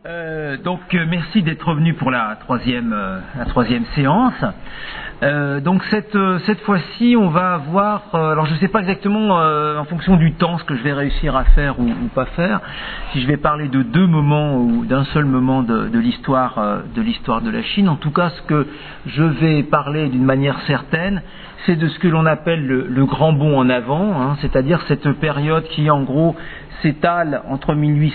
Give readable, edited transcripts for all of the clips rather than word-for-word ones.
Merci d'être revenu pour la troisième séance. Donc cette fois-ci, on va voir. Alors je ne sais pas exactement en fonction du temps ce que je vais réussir à faire ou pas faire. Si je vais parler de deux moments ou d'un seul moment de l'histoire de la Chine. En tout cas, ce que je vais parler d'une manière certaine, c'est de ce que l'on appelle le grand bond en avant, c'est-à-dire cette période qui en gros s'étale entre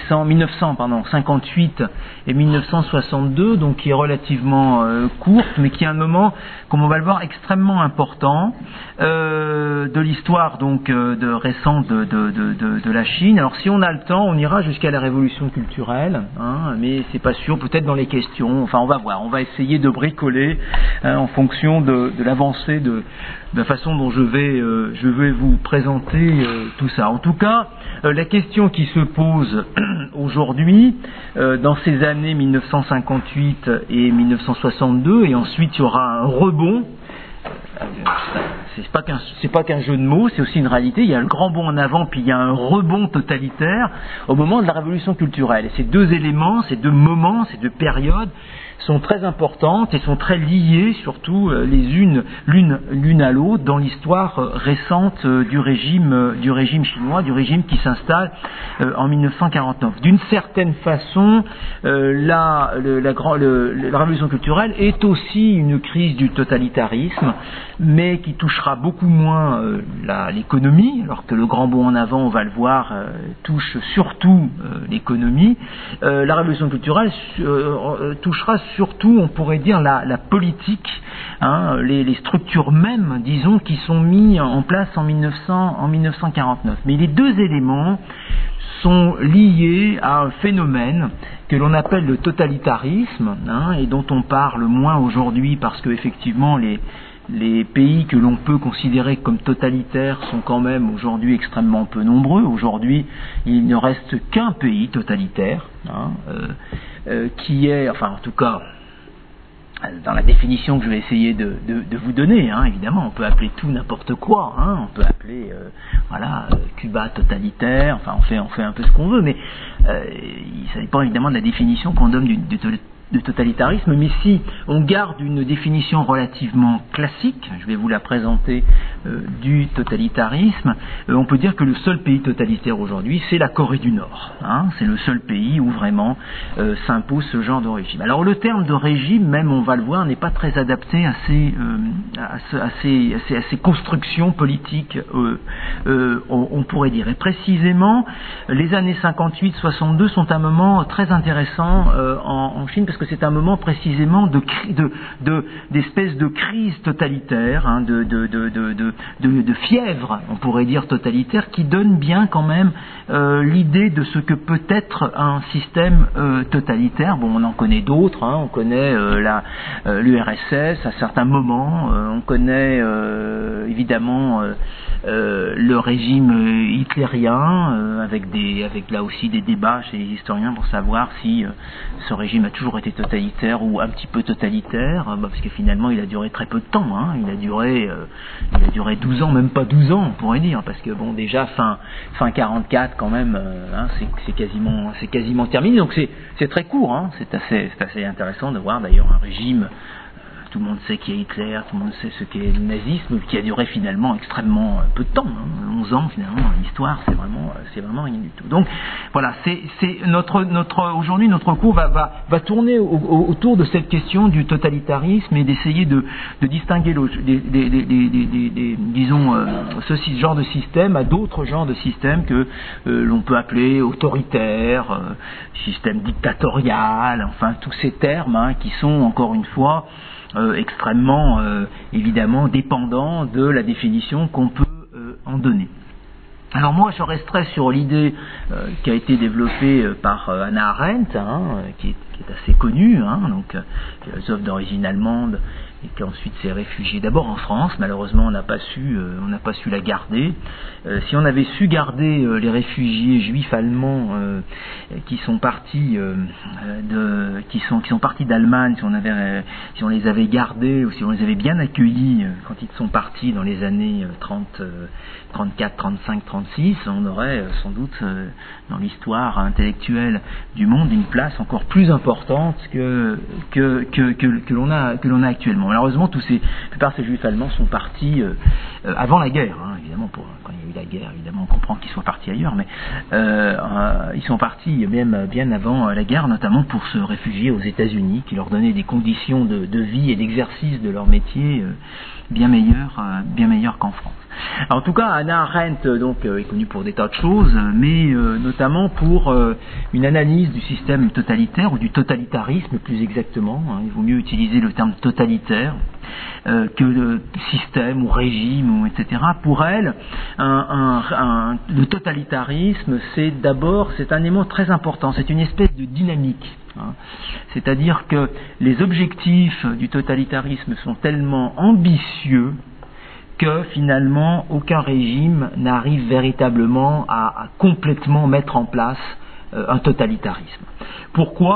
1958 et 1962, donc qui est relativement courte, mais qui est un moment, comme on va le voir, extrêmement important de l'histoire donc récente de la Chine. Alors si on a le temps, on ira jusqu'à la révolution culturelle, mais c'est pas sûr, peut-être dans les questions. Enfin, on va voir, on va essayer de bricoler en fonction de l'avancée de la façon dont je vais vous présenter tout ça. En tout cas, la question qui se pose aujourd'hui, dans ces années 1958 et 1962, et ensuite il y aura un rebond. C'est pas qu'un jeu de mots, c'est aussi une réalité. Il y a le grand bond en avant, puis il y a un rebond totalitaire au moment de la révolution culturelle. Et ces deux éléments, ces deux moments, ces deux périodes sont très importantes et sont très liées, surtout l'une à l'autre, dans l'histoire récente du régime chinois, du régime qui s'installe en 1949. D'une certaine façon, la révolution culturelle est aussi une crise du totalitarisme, mais qui touchera beaucoup moins l'économie, alors que le grand bond en avant, on va le voir, touche surtout l'économie. La révolution culturelle touchera surtout, on pourrait dire, la politique, les structures mêmes, disons, qui sont mises en place en 1949. Mais les deux éléments sont liés à un phénomène que l'on appelle le totalitarisme, et dont on parle moins aujourd'hui parce que effectivement les pays que l'on peut considérer comme totalitaires sont quand même aujourd'hui extrêmement peu nombreux. Aujourd'hui, il ne reste qu'un pays totalitaire, qui est, enfin en tout cas, dans la définition que je vais essayer de vous donner, évidemment, on peut appeler tout n'importe quoi, on peut appeler Cuba totalitaire, enfin on fait un peu ce qu'on veut, mais ça dépend évidemment de la définition qu'on donne de totalitarisme, mais si on garde une définition relativement classique, je vais vous la présenter, du totalitarisme, on peut dire que le seul pays totalitaire aujourd'hui, c'est la Corée du Nord. C'est le seul pays où vraiment s'impose ce genre de régime. Alors le terme de régime, même on va le voir, n'est pas très adapté à ces constructions politiques, on pourrait dire. Et précisément, les années 58-62 sont un moment très intéressant en Chine, parce que c'est un moment précisément d'espèce de crise totalitaire, de fièvre, on pourrait dire totalitaire, qui donne bien quand même l'idée de ce que peut être un système totalitaire. Bon, on en connaît d'autres, on connaît l'URSS à certains moments, on connaît évidemment le régime hitlérien, avec là aussi des débats chez les historiens pour savoir si ce régime a toujours été totalitaire ou un petit peu totalitaire, parce que finalement il a duré très peu de temps, il a duré 12 ans, même pas 12 ans on pourrait dire, parce que bon, déjà fin 44 quand même, c'est quasiment terminé, donc c'est très court, c'est assez intéressant de voir d'ailleurs un régime. Tout le monde sait qui est Hitler, tout le monde sait ce qu'est le nazisme, qui a duré finalement extrêmement peu de temps, 11 ans finalement dans l'histoire, c'est vraiment rien du tout. Donc voilà, c'est aujourd'hui notre cours va tourner autour de cette question du totalitarisme et d'essayer de distinguer ce genre de système à d'autres genres de systèmes que l'on peut appeler autoritaire, système dictatorial, enfin tous ces termes qui sont encore une fois extrêmement évidemment dépendant de la définition qu'on peut en donner. Alors moi je resterai sur l'idée qui a été développée par Hannah Arendt, qui est assez connue, donc philosophe d'origine allemande, et qu'ensuite s'est réfugiée d'abord en France. Malheureusement, on n'a pas su la garder. Si on avait su garder les réfugiés juifs allemands qui sont partis d'Allemagne, si on les avait gardés ou si on les avait bien accueillis quand ils sont partis dans les années 34, 35, 36, on aurait sans doute dans l'histoire intellectuelle du monde une place encore plus importante que l'on a actuellement. Malheureusement, la plupart de ces juifs allemands sont partis avant la guerre, évidemment. Quand il y a eu la guerre, évidemment, on comprend qu'ils soient partis ailleurs, mais ils sont partis même bien avant la guerre, notamment pour se réfugier aux États-Unis, qui leur donnaient des conditions de vie et d'exercice de leur métier bien meilleures qu'en France. Alors, en tout cas, Hannah Arendt est connue pour des tas de choses, mais notamment pour une analyse du système totalitaire ou du totalitarisme plus exactement. Il vaut mieux utiliser le terme totalitaire que système ou régime, etc. Pour elle, le totalitarisme, c'est un élément très important. C'est une espèce de dynamique. C'est-à-dire que les objectifs du totalitarisme sont tellement ambitieux que finalement aucun régime n'arrive véritablement à complètement mettre en place un totalitarisme. Pourquoi ?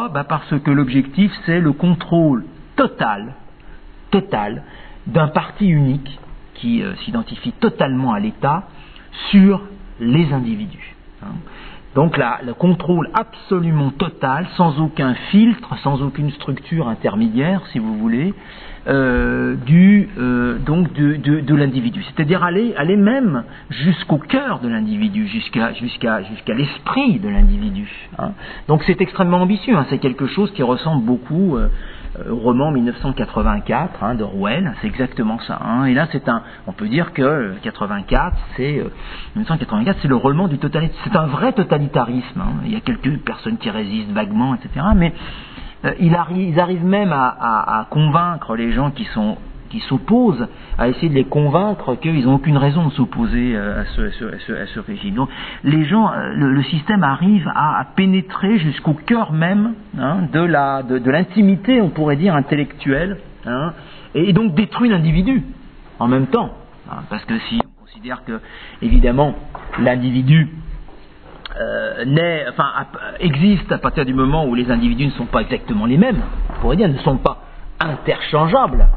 Parce que l'objectif, c'est le contrôle total d'un parti unique qui s'identifie totalement à l'État sur les individus. Donc le contrôle absolument total, sans aucun filtre, sans aucune structure intermédiaire, si vous voulez, de l'individu. C'est-à-dire aller même jusqu'au cœur de l'individu, jusqu'à l'esprit de l'individu. Donc c'est extrêmement ambitieux. C'est quelque chose qui ressemble beaucoup au roman 1984 d'Orwell. C'est exactement ça. Et là, on peut dire que 1984, c'est le roman du totalitarisme. C'est un vrai totalitarisme. Il y a quelques personnes qui résistent vaguement, etc. Mais ils arrivent même à convaincre les gens qui s'opposent, à essayer de les convaincre qu'ils n'ont aucune raison de s'opposer à ce régime. Donc les gens, le système arrive à pénétrer jusqu'au cœur même de l'intimité, on pourrait dire, intellectuelle, et donc détruit l'individu en même temps. Parce que si on considère que, évidemment, l'individu existe à partir du moment où les individus ne sont pas exactement les mêmes, on pourrait dire, ne sont pas interchangeables.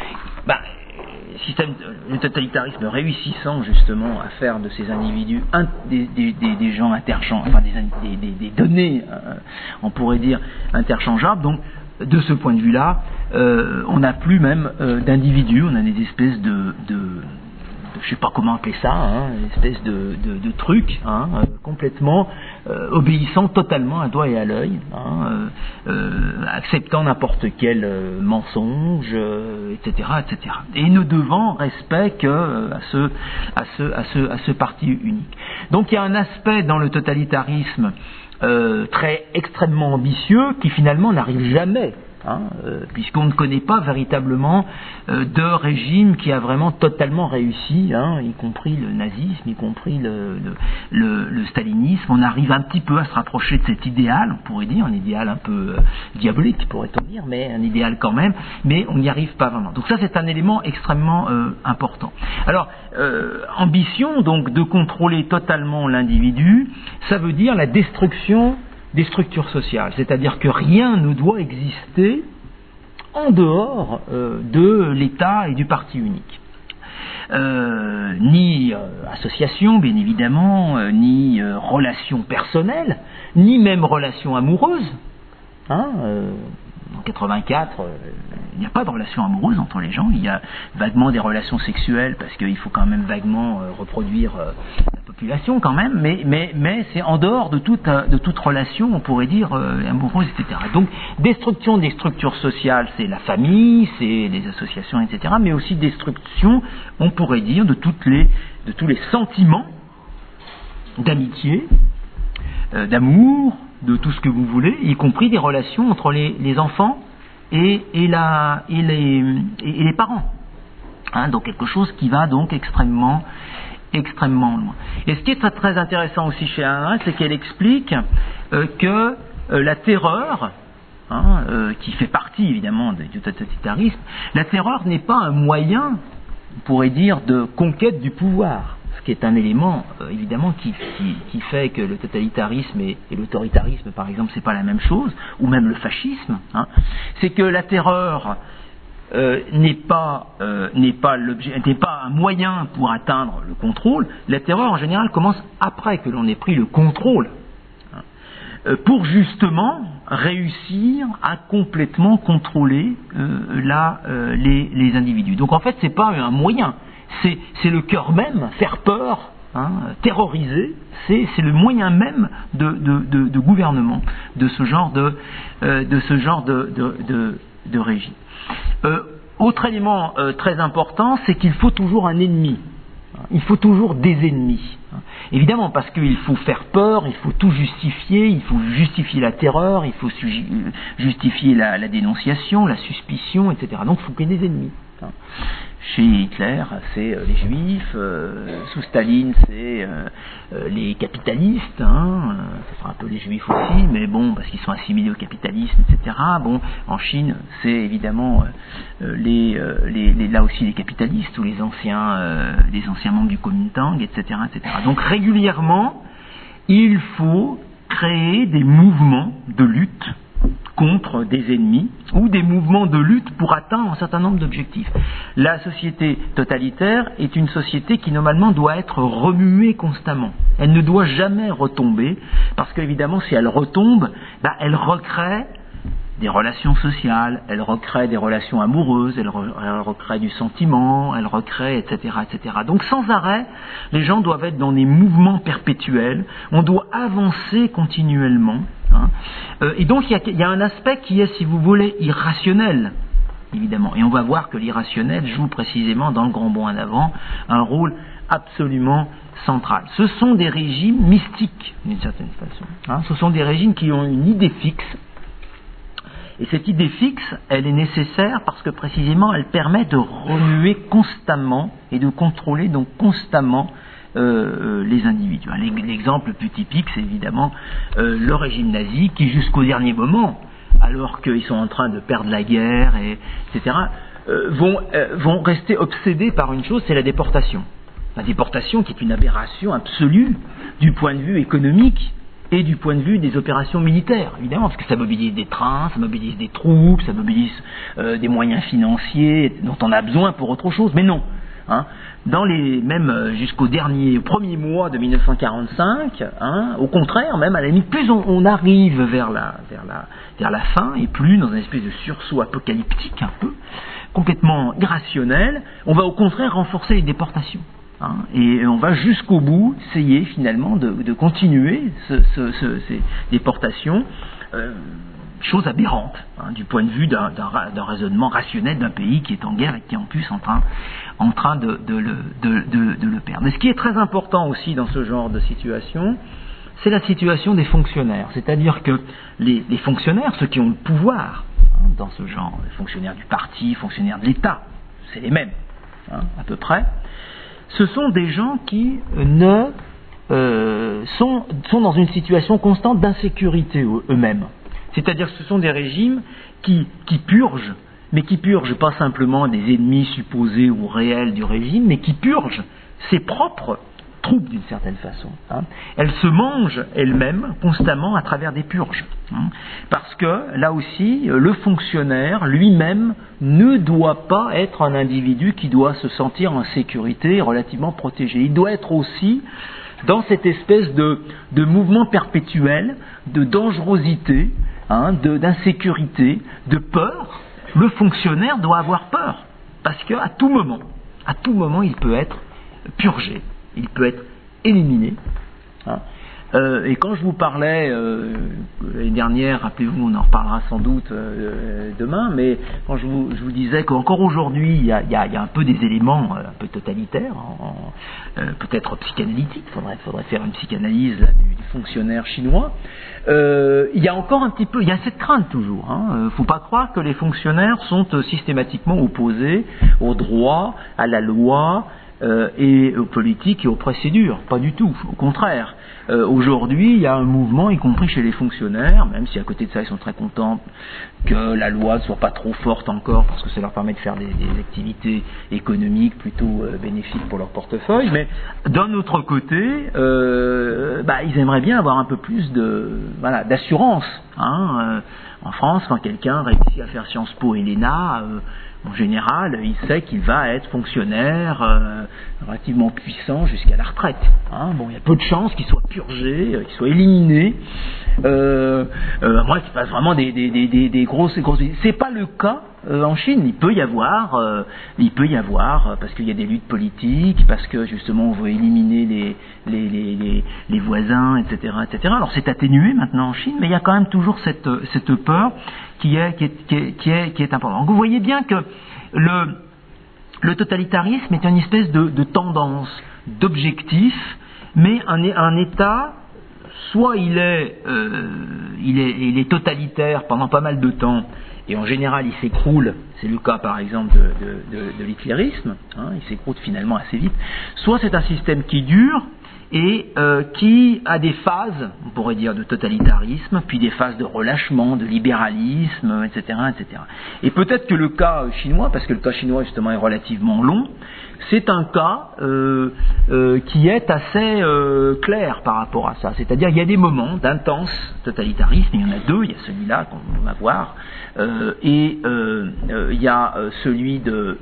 Le totalitarisme réussissant justement à faire de ces individus des gens interchangeables, des données, on pourrait dire, interchangeables. Donc, de ce point de vue-là, on n'a plus même d'individus, on a des espèces de je sais pas comment appeler ça, une espèce de truc, complètement obéissant totalement à doigt et à l'œil, acceptant n'importe quel mensonge, etc., etc. Et ne devant respect que à ce parti unique. Donc il y a un aspect dans le totalitarisme extrêmement ambitieux qui finalement n'arrive jamais. Puisqu'on ne connaît pas véritablement de régime qui a vraiment totalement réussi, y compris le nazisme, y compris le stalinisme. On arrive un petit peu à se rapprocher de cet idéal, on pourrait dire, un idéal un peu diabolique, pourrait-on dire, mais un idéal quand même, mais on n'y arrive pas vraiment. Donc ça, c'est un élément extrêmement important. Alors, ambition, donc, de contrôler totalement l'individu, ça veut dire la destruction des structures sociales, c'est-à-dire que rien ne doit exister en dehors de l'État et du parti unique. Ni association, bien évidemment, ni relation personnelle, ni même relation amoureuse. En 84, il n'y a pas de relation amoureuse entre les gens, il y a vaguement des relations sexuelles, parce qu'il faut quand même vaguement reproduire la population quand même, mais c'est en dehors de toute relation, on pourrait dire, amoureuse, etc. Donc, destruction des structures sociales, c'est la famille, c'est les associations, etc., mais aussi destruction, on pourrait dire, de tous les sentiments d'amitié, d'amour, de tout ce que vous voulez, y compris des relations entre les enfants et les parents. Donc quelque chose qui va donc extrêmement loin. Et ce qui est très, très intéressant aussi chez Hannah Arendt, c'est qu'elle explique que la terreur qui fait partie évidemment du totalitarisme, la terreur n'est pas un moyen, on pourrait dire, de conquête du pouvoir, ce qui est un élément évidemment qui fait que le totalitarisme et l'autoritarisme, par exemple, c'est pas la même chose, ou même le fascisme. C'est que la terreur n'est pas un moyen pour atteindre le contrôle. La terreur en général commence après que l'on ait pris le contrôle, pour justement réussir à complètement contrôler les individus. Donc en fait, c'est pas un moyen, c'est le cœur même, faire peur, terroriser, c'est le moyen même de gouvernement de ce genre de régime. Autre élément très important, c'est qu'il faut toujours un ennemi. Il faut toujours des ennemis. Évidemment, parce qu'il faut faire peur, il faut tout justifier, il faut justifier la terreur, il faut justifier la dénonciation, la suspicion, etc. Donc il faut qu'il y ait des ennemis. Chez Hitler, c'est les juifs, sous Staline, c'est les capitalistes, ce sera un peu les juifs aussi, mais bon, parce qu'ils sont assimilés au capitalisme, etc. Bon, en Chine, c'est évidemment là aussi les capitalistes ou les anciens membres du Kuomintang, etc., etc. Donc régulièrement, il faut créer des mouvements de lutte contre des ennemis ou des mouvements de lutte pour atteindre un certain nombre d'objectifs. La société totalitaire est une société qui normalement doit être remuée constamment. Elle ne doit jamais retomber parce qu'évidemment si elle retombe, elle recrée des relations sociales, elle recrée des relations amoureuses, elle recrée du sentiment, elle recrée, etc., etc. Donc sans arrêt, les gens doivent être dans des mouvements perpétuels, on doit avancer continuellement. Et donc il y a un aspect qui est, si vous voulez, irrationnel, évidemment. Et on va voir que l'irrationnel joue précisément dans le grand bond en avant un rôle absolument central. Ce sont des régimes mystiques, d'une certaine façon. Ce sont des régimes qui ont une idée fixe. Et cette idée fixe, elle est nécessaire parce que précisément elle permet de remuer constamment et de contrôler donc constamment les individus. L'exemple le plus typique, c'est évidemment le régime nazi qui jusqu'au dernier moment, alors qu'ils sont en train de perdre la guerre, etc., vont rester obsédés par une chose, c'est la déportation. La déportation qui est une aberration absolue du point de vue économique et du point de vue des opérations militaires, évidemment, parce que ça mobilise des trains, ça mobilise des troupes, ça mobilise des moyens financiers dont on a besoin pour autre chose, mais non. Même jusqu'au premier mois de 1945, au contraire, même à la limite, plus on arrive vers la fin, et plus dans une espèce de sursaut apocalyptique un peu, complètement irrationnel, on va au contraire renforcer les déportations. Et on va jusqu'au bout essayer finalement de continuer ces déportations, chose aberrante du point de vue d'un raisonnement rationnel d'un pays qui est en guerre et qui est en plus en train de le perdre. Mais ce qui est très important aussi dans ce genre de situation, c'est la situation des fonctionnaires. C'est-à-dire que les fonctionnaires, ceux qui ont le pouvoir dans ce genre, les fonctionnaires du parti, fonctionnaires de l'État, c'est les mêmes à peu près, ce sont des gens qui sont dans une situation constante d'insécurité eux-mêmes. C'est-à-dire que ce sont des régimes qui purgent, mais qui purgent pas simplement des ennemis supposés ou réels du régime, mais qui purgent ses propres troupes d'une certaine façon. Elles se mangent elles-mêmes constamment à travers des purges. Parce que, là aussi, le fonctionnaire lui-même ne doit pas être un individu qui doit se sentir en sécurité, relativement protégé. Il doit être aussi dans cette espèce de mouvement perpétuel, de dangerosité, d'insécurité, de peur. Le fonctionnaire doit avoir peur. Parce qu'à tout moment, il peut être purgé. Il peut être éliminé. Et quand je vous parlais l'année dernière, rappelez-vous, on en reparlera sans doute demain, mais quand je vous disais qu'encore aujourd'hui, il y a un peu des éléments un peu totalitaires, peut-être psychanalytiques, il faudrait faire une psychanalyse là, du fonctionnaire chinois, il y a encore un petit peu, il y a cette crainte toujours. Faut pas croire que les fonctionnaires sont systématiquement opposés au droit, à la loi, et aux politiques et aux procédures. Pas du tout, au contraire. Aujourd'hui, il y a un mouvement, y compris chez les fonctionnaires, même si à côté de ça, ils sont très contents que la loi ne soit pas trop forte encore, parce que ça leur permet de faire des activités économiques plutôt bénéfiques pour leur portefeuille. Mais d'un autre côté, ils aimeraient bien avoir un peu plus d'assurance. En France, quand quelqu'un réussit à faire Sciences Po et l'ENA, en général, il sait qu'il va être fonctionnaire relativement puissant jusqu'à la retraite. Il y a peu de chances qu'il soit purgé, qu'il soit éliminé. À moins qu'il fasse vraiment des grosses. C'est pas le cas en Chine. Il peut y avoir, parce qu'il y a des luttes politiques, parce que justement on veut éliminer les voisins, etc., etc. Alors c'est atténué maintenant en Chine, mais il y a quand même toujours cette peur qui est importante. Donc vous voyez bien que le totalitarisme est une espèce de tendance, d'objectif, mais un État, soit il est totalitaire pendant pas mal de temps, et en général il s'écroule, c'est le cas par exemple de l'hitlérisme, il s'écroule finalement assez vite, soit c'est un système qui dure, et qui a des phases, on pourrait dire, de totalitarisme, puis des phases de relâchement, de libéralisme, etc., etc. Et peut-être que le cas chinois, parce que le cas chinois justement est relativement long, c'est un cas qui est assez clair par rapport à ça. C'est-à-dire il y a des moments d'intense totalitarisme, il y en a deux, il y a celui-là qu'on va voir, et il y a celui de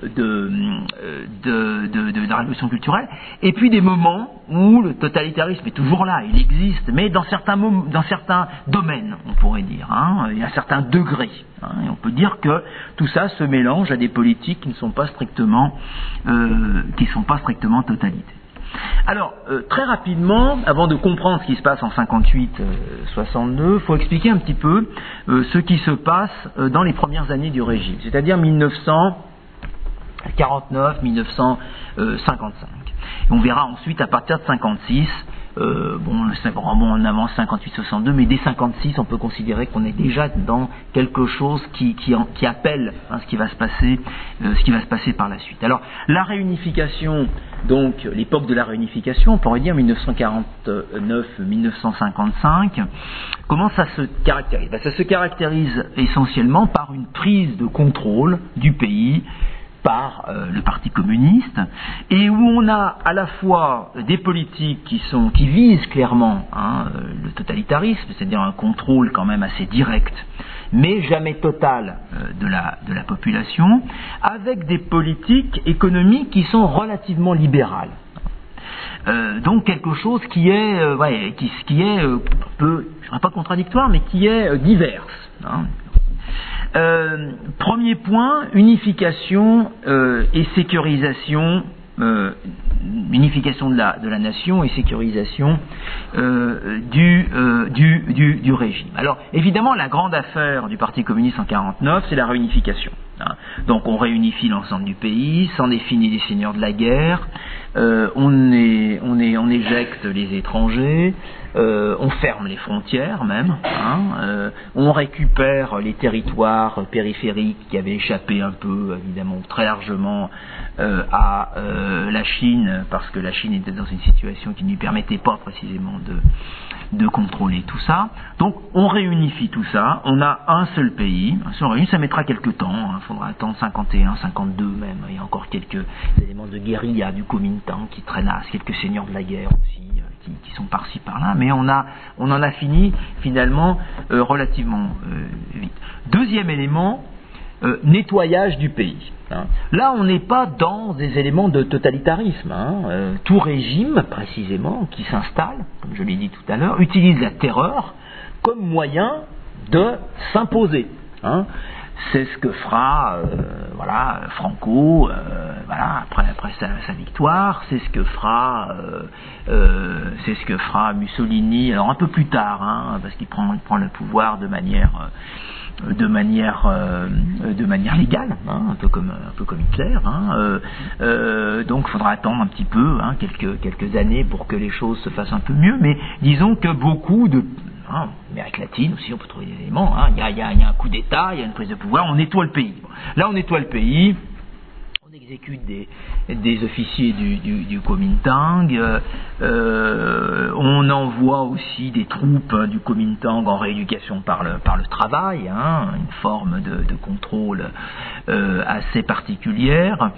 la révolution culturelle, et puis des moments où le totalitarisme est toujours là, il existe, mais dans certains domaines, on pourrait dire, il y a certains degrés. Et on peut dire que tout ça se mélange à des politiques qui ne sont pas strictement totalitaires. Alors, très rapidement, avant de comprendre ce qui se passe en 58-62, il faut expliquer un petit peu ce qui se passe dans les premières années du régime, c'est-à-dire 1949-1955. On verra ensuite à partir de 56, c'est vraiment en avance 58-62, mais dès 56, on peut considérer qu'on est déjà dans quelque chose qui appelle ce qui va se passer par la suite. Alors, la réunification, donc l'époque de la réunification, on pourrait dire 1949-1955, comment ça se caractérise ? Ça se caractérise essentiellement par une prise de contrôle du pays par le Parti communiste, et où on a à la fois des politiques qui visent clairement le totalitarisme, c'est-à-dire un contrôle quand même assez direct, mais jamais total de la population, avec des politiques économiques qui sont relativement libérales. Donc quelque chose qui est un peu, je dirais pas contradictoire, mais qui est diverse. Premier point, unification et sécurisation, unification de la nation et sécurisation du régime. Alors évidemment, la grande affaire du Parti communiste en 1949, c'est la réunification. Donc on réunifie l'ensemble du pays, s'en définit les seigneurs de la guerre, on éjecte les étrangers, on ferme les frontières même, on récupère les territoires périphériques qui avaient échappé un peu, évidemment, très largement à la Chine, parce que la Chine était dans une situation qui ne lui permettait pas précisément de contrôler tout ça. Donc on réunifie tout ça, on a un seul pays, ça mettra quelques temps, il faudra attendre 51, 52 même, il y a encore quelques éléments de guérilla du Kuomintang qui traînassent, quelques seigneurs de la guerre aussi, qui sont par-ci par-là, mais on en a fini finalement relativement vite. Deuxième élément, nettoyage du pays. Là, on n'est pas dans des éléments de totalitarisme. Tout régime, précisément, qui s'installe, comme je l'ai dit tout à l'heure, utilise la terreur comme moyen de s'imposer. C'est ce que fera Franco après sa victoire, c'est ce que fera Mussolini, alors un peu plus tard, parce qu'il prend le pouvoir de manière légale, un peu comme Hitler. Donc il faudra attendre un petit peu, quelques années pour que les choses se fassent un peu mieux, mais disons que beaucoup de Amérique latine aussi, on peut trouver des éléments, il y a un coup d'État, il y a une prise de pouvoir, on nettoie le pays. Là on nettoie le pays, on exécute des officiers du Kuomintang. On envoie aussi des troupes du Kuomintang en rééducation par le travail, une forme de contrôle assez particulière.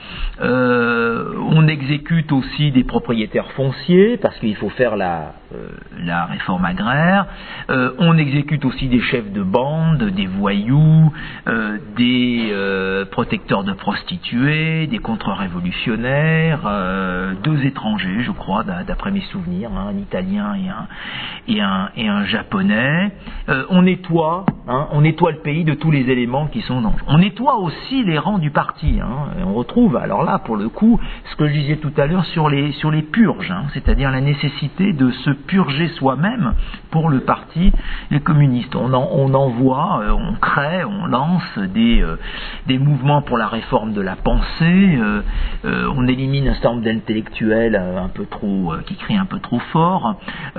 On exécute aussi des propriétaires fonciers parce qu'il faut faire la réforme agraire. On exécute aussi des chefs de bande, des voyous, des protecteurs de prostituées, des contre-révolutionnaires, 2 étrangers, je crois, d'après mes souvenirs, un Italien et un Japonais. On nettoie le pays de tous les éléments qui sont dangereux. On nettoie aussi les rangs du parti. On retrouve, alors là, pour le coup, ce que je disais tout à l'heure sur les purges, c'est-à-dire la nécessité de se purger soi-même pour le parti, les communistes. On envoie, on crée, on lance des mouvements pour la réforme de la pensée. On élimine un certain nombre d'intellectuels un peu trop, qui crient un peu trop fort.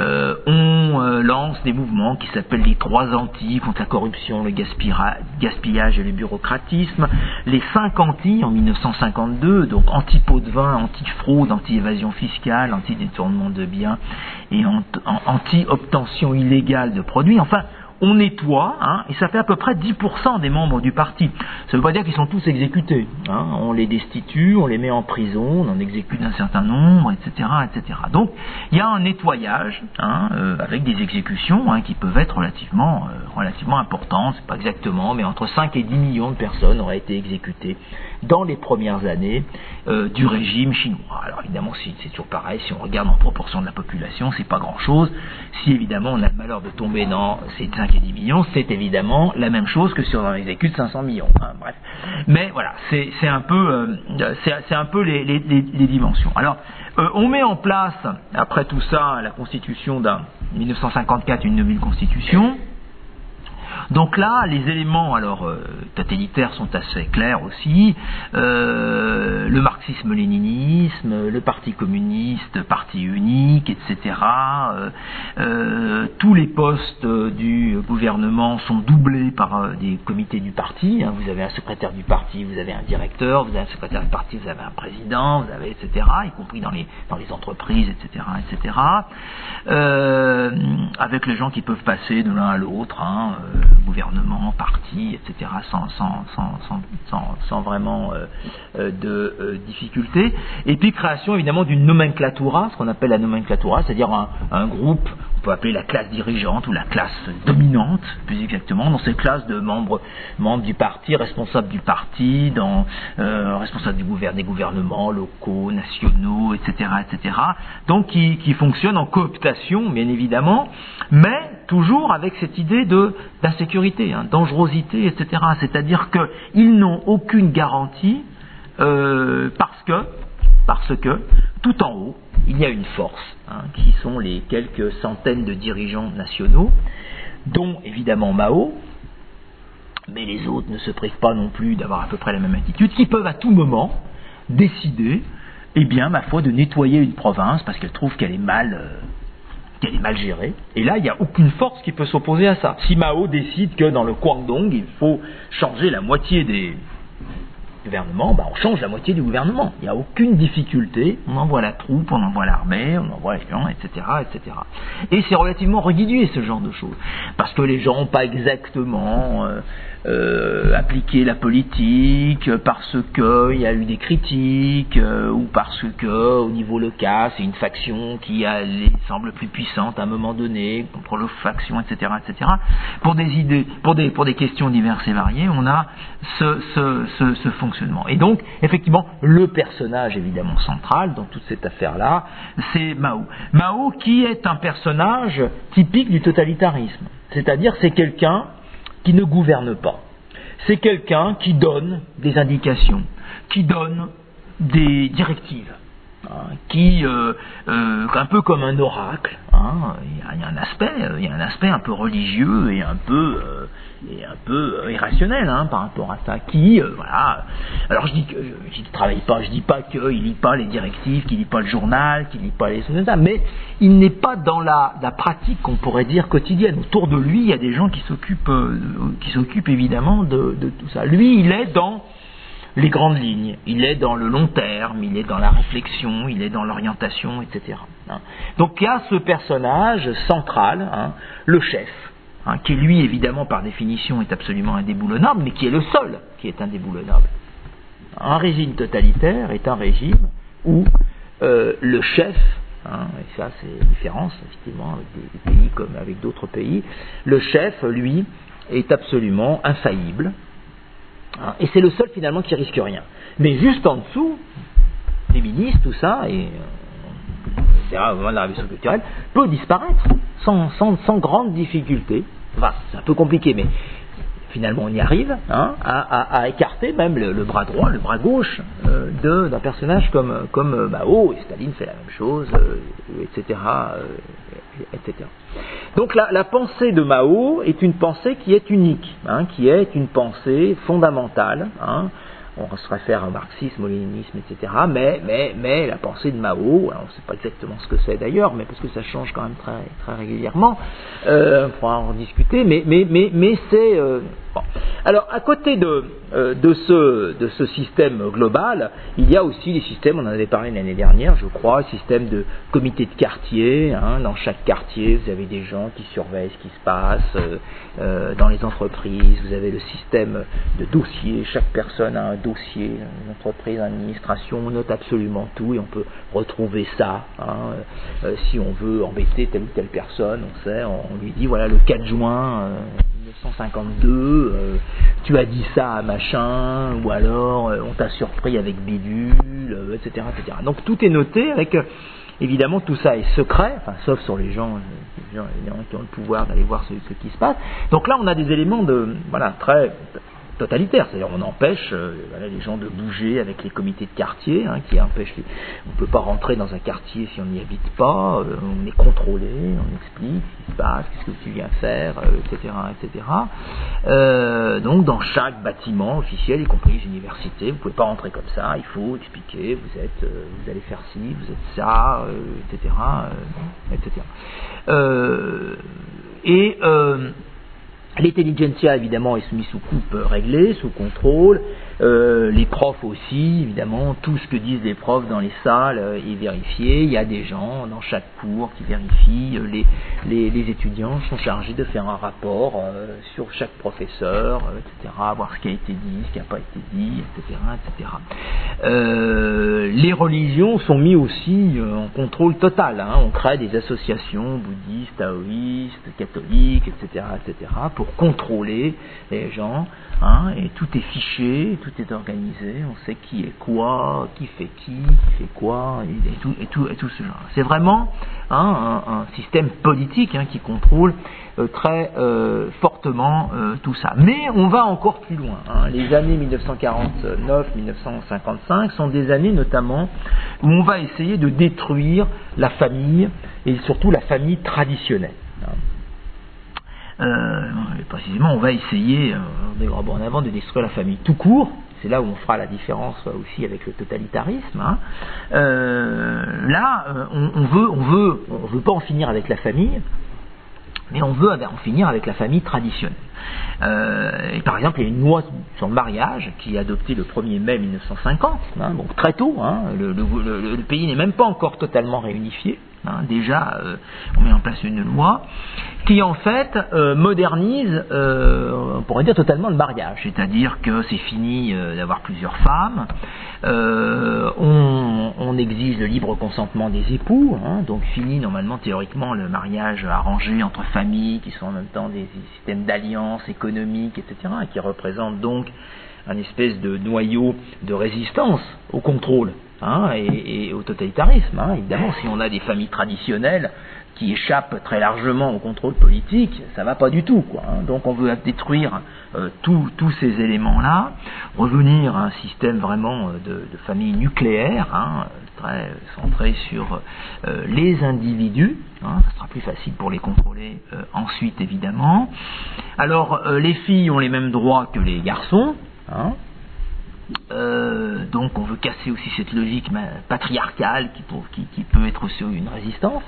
On lance des mouvements qui s'appellent les 3 anti contre la corruption, le gaspillage et le bureaucratisme. Les 5 anti en 1952, donc anti-pot de vin, anti-fraude, anti-évasion fiscale, anti-détournement de biens et anti-obtention illégale de produits. Enfin, on nettoie, et ça fait à peu près 10% des membres du parti. Ça ne veut pas dire qu'ils sont tous exécutés. On les destitue, on les met en prison, on en exécute un certain nombre, etc., etc. Donc, il y a un nettoyage, avec des exécutions qui peuvent être relativement importantes. C'est pas exactement, mais entre 5 et 10 millions de personnes auraient été exécutées dans les premières années du régime chinois. Alors évidemment, c'est toujours pareil, si on regarde en proportion de la population, c'est pas grand-chose. Si évidemment on a le malheur de tomber dans ces 5 et 10 millions, c'est évidemment la même chose que si on en exécute 500 millions. Bref. Mais voilà, c'est un peu les dimensions. Alors, on met en place, après tout ça, la constitution d'un 1954, une nouvelle constitution. Donc là, les éléments totalitaires sont assez clairs aussi. Le marxisme-léninisme, le parti communiste, parti unique, etc. Tous les postes du gouvernement sont doublés par des comités du parti. Vous avez un secrétaire du parti, vous avez un directeur, vous avez un secrétaire du parti, vous avez un président, vous avez etc. Y compris dans les entreprises, etc., etc. Avec les gens qui peuvent passer de l'un à l'autre. Gouvernement, parti, etc., sans vraiment de difficulté. Et puis création évidemment d'une nomenclatura, ce qu'on appelle la nomenclatura, c'est-à-dire un groupe, on peut appeler la classe dirigeante ou la classe dominante, plus exactement, dans cette classe de membres du parti, responsables du parti, responsables des gouvernements locaux, nationaux, etc., etc. Donc qui fonctionnent en cooptation, bien évidemment, mais toujours avec cette idée d'insécurité, dangerosité, etc. C'est-à-dire qu'ils n'ont aucune garantie parce que tout en haut, il y a une force, qui sont les quelques centaines de dirigeants nationaux, dont évidemment Mao, mais les autres ne se privent pas non plus d'avoir à peu près la même attitude, qui peuvent à tout moment décider, ma foi, de nettoyer une province parce qu'elle trouve qu'elle est mal gérée. Et là, il n'y a aucune force qui peut s'opposer à ça. Si Mao décide que dans le Guangdong, il faut changer la moitié des gouvernements, on change la moitié du gouvernement. Il n'y a aucune difficulté. On envoie la troupe, on envoie l'armée, on envoie les gens, etc., etc. Et c'est relativement régulier, ce genre de choses. Parce que les gens n'ont pas exactement appliqué la politique, parce qu'il y a eu des critiques, ou parce que au niveau local, c'est une faction qui semble plus puissante à un moment donné, contre l'autre faction, etc., etc. Pour des idées, pour des questions diverses et variées, on a ce fonctionnement. Et donc, effectivement, le personnage évidemment central dans toute cette affaire-là, c'est Mao. Mao qui est un personnage typique du totalitarisme. C'est-à-dire, c'est quelqu'un qui ne gouverne pas. C'est quelqu'un qui donne des indications, qui donne des directives, qui, un peu comme un oracle, il y a un aspect un peu religieux et un peu irrationnel par rapport à ça, qui voilà. Alors je dis que je travaille pas, je dis pas qu'il lit pas les directives, qu'il lit pas le journal, qu'il lit pas les choses comme ça, mais il n'est pas dans la pratique qu'on pourrait dire quotidienne. Autour de lui, il y a des gens qui s'occupent évidemment de tout ça. Lui, il est dans les grandes lignes, il est dans le long terme, il est dans la réflexion, il est dans l'orientation, etc. Donc il y a ce personnage central, le chef, qui lui évidemment par définition est absolument indéboulonnable, mais qui est le seul qui est indéboulonnable. Un régime totalitaire est un régime où le chef, et ça c'est une différence effectivement avec des pays comme avec d'autres pays, le chef lui est absolument infaillible. Et c'est le seul finalement qui risque rien. Mais juste en dessous, les ministres, tout ça, et au moment de la révolution culturelle, peut disparaître sans grande difficulté. Enfin, c'est un peu compliqué, mais finalement on y arrive à écarter même le bras droit, le bras gauche d'un personnage comme Mao, et Staline fait la même chose, etc. etc. Donc la pensée de Mao est une pensée qui est unique, qui est une pensée fondamentale. On se réfère au marxisme, au léninisme, etc. Mais la pensée de Mao, alors on ne sait pas exactement ce que c'est d'ailleurs, mais parce que ça change quand même très, très régulièrement, on pourra en discuter, mais c'est... bon. Alors, à côté de ce système global, il y a aussi les systèmes, on en avait parlé l'année dernière, je crois, système de comité de quartier. Dans chaque quartier, vous avez des gens qui surveillent ce qui se passe. Dans les entreprises, vous avez le système de dossier. Chaque personne a un dossier, une entreprise, une administration, on note absolument tout et on peut retrouver ça. Si on veut embêter telle ou telle personne, on sait, on lui dit voilà le 4 juin 1952, tu as dit ça à machin, ou alors on t'a surpris avec bidule, etc., etc. Donc tout est noté avec... Évidemment, tout ça est secret, sauf sur les gens évidemment, qui ont le pouvoir d'aller voir ce qui se passe. Donc là, on a des éléments très totalitaires, c'est-à-dire on empêche les gens de bouger avec les comités de quartier, qui empêchent. On ne peut pas rentrer dans un quartier si on n'y habite pas. On est contrôlé, on explique ce qui se passe, qu'est-ce que tu viens faire, etc., etc. Donc dans chaque bâtiment officiel, y compris les universités, vous ne pouvez pas rentrer comme ça. Il faut expliquer. Vous allez faire ci, vous êtes ça, etc., etc. L'intelligentsia, évidemment, est mise sous coupe réglée, sous contrôle. Les profs aussi, évidemment, tout ce que disent les profs dans les salles est vérifié. Il y a des gens dans chaque cours qui vérifient. Les étudiants sont chargés de faire un rapport sur chaque professeur, etc., voir ce qui a été dit, ce qui n'a pas été dit, etc., etc. Les religions sont mises aussi en contrôle total. On crée des associations bouddhistes, taoïstes, catholiques, etc., pour contrôler les gens. Et tout est fiché, tout est organisé, on sait qui est quoi, qui fait quoi, et tout ce genre. C'est vraiment un système politique qui contrôle très fortement tout ça. Mais on va encore plus loin. Les années 1949-1955 sont des années notamment où on va essayer de détruire la famille, et surtout la famille traditionnelle. Précisément, on va essayer, en avant, de détruire la famille tout court. C'est là où on fera la différence aussi avec le totalitarisme. Là, on veut pas en finir avec la famille, mais on veut en finir avec la famille traditionnelle. Et par exemple, il y a une loi sur le mariage qui est adoptée le 1er mai 1950, donc très tôt. Le pays n'est même pas encore totalement réunifié. Déjà, on met en place une loi qui en fait modernise, on pourrait dire totalement le mariage, c'est-à-dire que c'est fini d'avoir plusieurs femmes, on exige le libre consentement des époux, donc fini normalement théoriquement le mariage arrangé entre familles qui sont en même temps des systèmes d'alliances économiques, etc., qui représentent donc un espèce de noyau de résistance au contrôle. Et au totalitarisme. Évidemment, si on a des familles traditionnelles qui échappent très largement au contrôle politique, ça va pas du tout, Donc on veut détruire tous ces éléments-là, revenir à un système vraiment de famille nucléaire, très centré sur les individus. Ça sera plus facile pour les contrôler ensuite, évidemment. Alors, les filles ont les mêmes droits que les garçons. Donc on veut casser aussi cette logique patriarcale qui peut être aussi une résistance.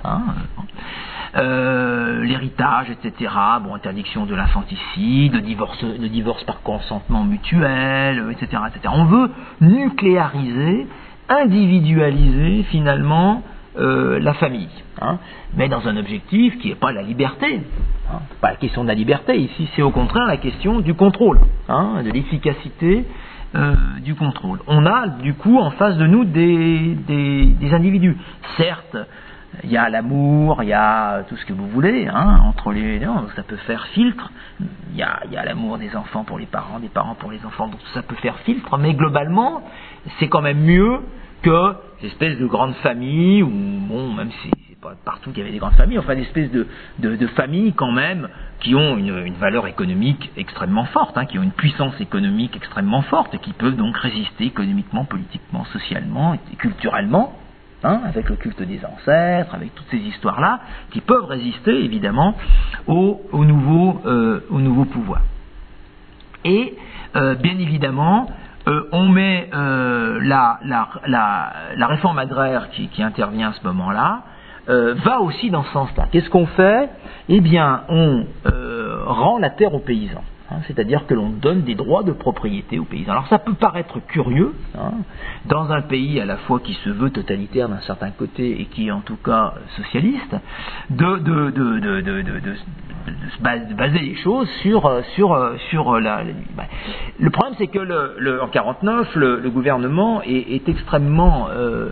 L'héritage, etc. Bon, interdiction de l'infanticide, le divorce par consentement mutuel, etc., etc. On veut nucléariser, individualiser finalement la famille, mais dans un objectif qui n'est pas la liberté. Pas la question de la liberté ici, c'est au contraire la question du contrôle, de l'efficacité du contrôle. On a du coup en face de nous des individus. Certes, il y a l'amour, il y a tout ce que vous voulez, entre les deux, ça peut faire filtre. Il y a l'amour des enfants pour les parents, des parents pour les enfants, donc ça peut faire filtre, mais globalement, c'est quand même mieux que ces espèces de grandes familles, ou bon, même si c'est pas partout qu'il y avait des grandes familles, enfin des espèces de familles quand même qui ont une valeur économique extrêmement forte, qui ont une puissance économique extrêmement forte, et qui peuvent donc résister économiquement, politiquement, socialement et culturellement, avec le culte des ancêtres, avec toutes ces histoires-là, qui peuvent résister évidemment au nouveau pouvoir. Et bien évidemment, on met la réforme agraire qui intervient à ce moment-là, va aussi dans ce sens-là. Qu'est-ce qu'on fait ? Eh bien, on rend la terre aux paysans. C'est-à-dire que l'on donne des droits de propriété aux paysans. Alors ça peut paraître curieux, dans un pays à la fois qui se veut totalitaire d'un certain côté et qui est en tout cas socialiste, de baser les choses sur la. Le problème, c'est que en 49, le gouvernement est extrêmement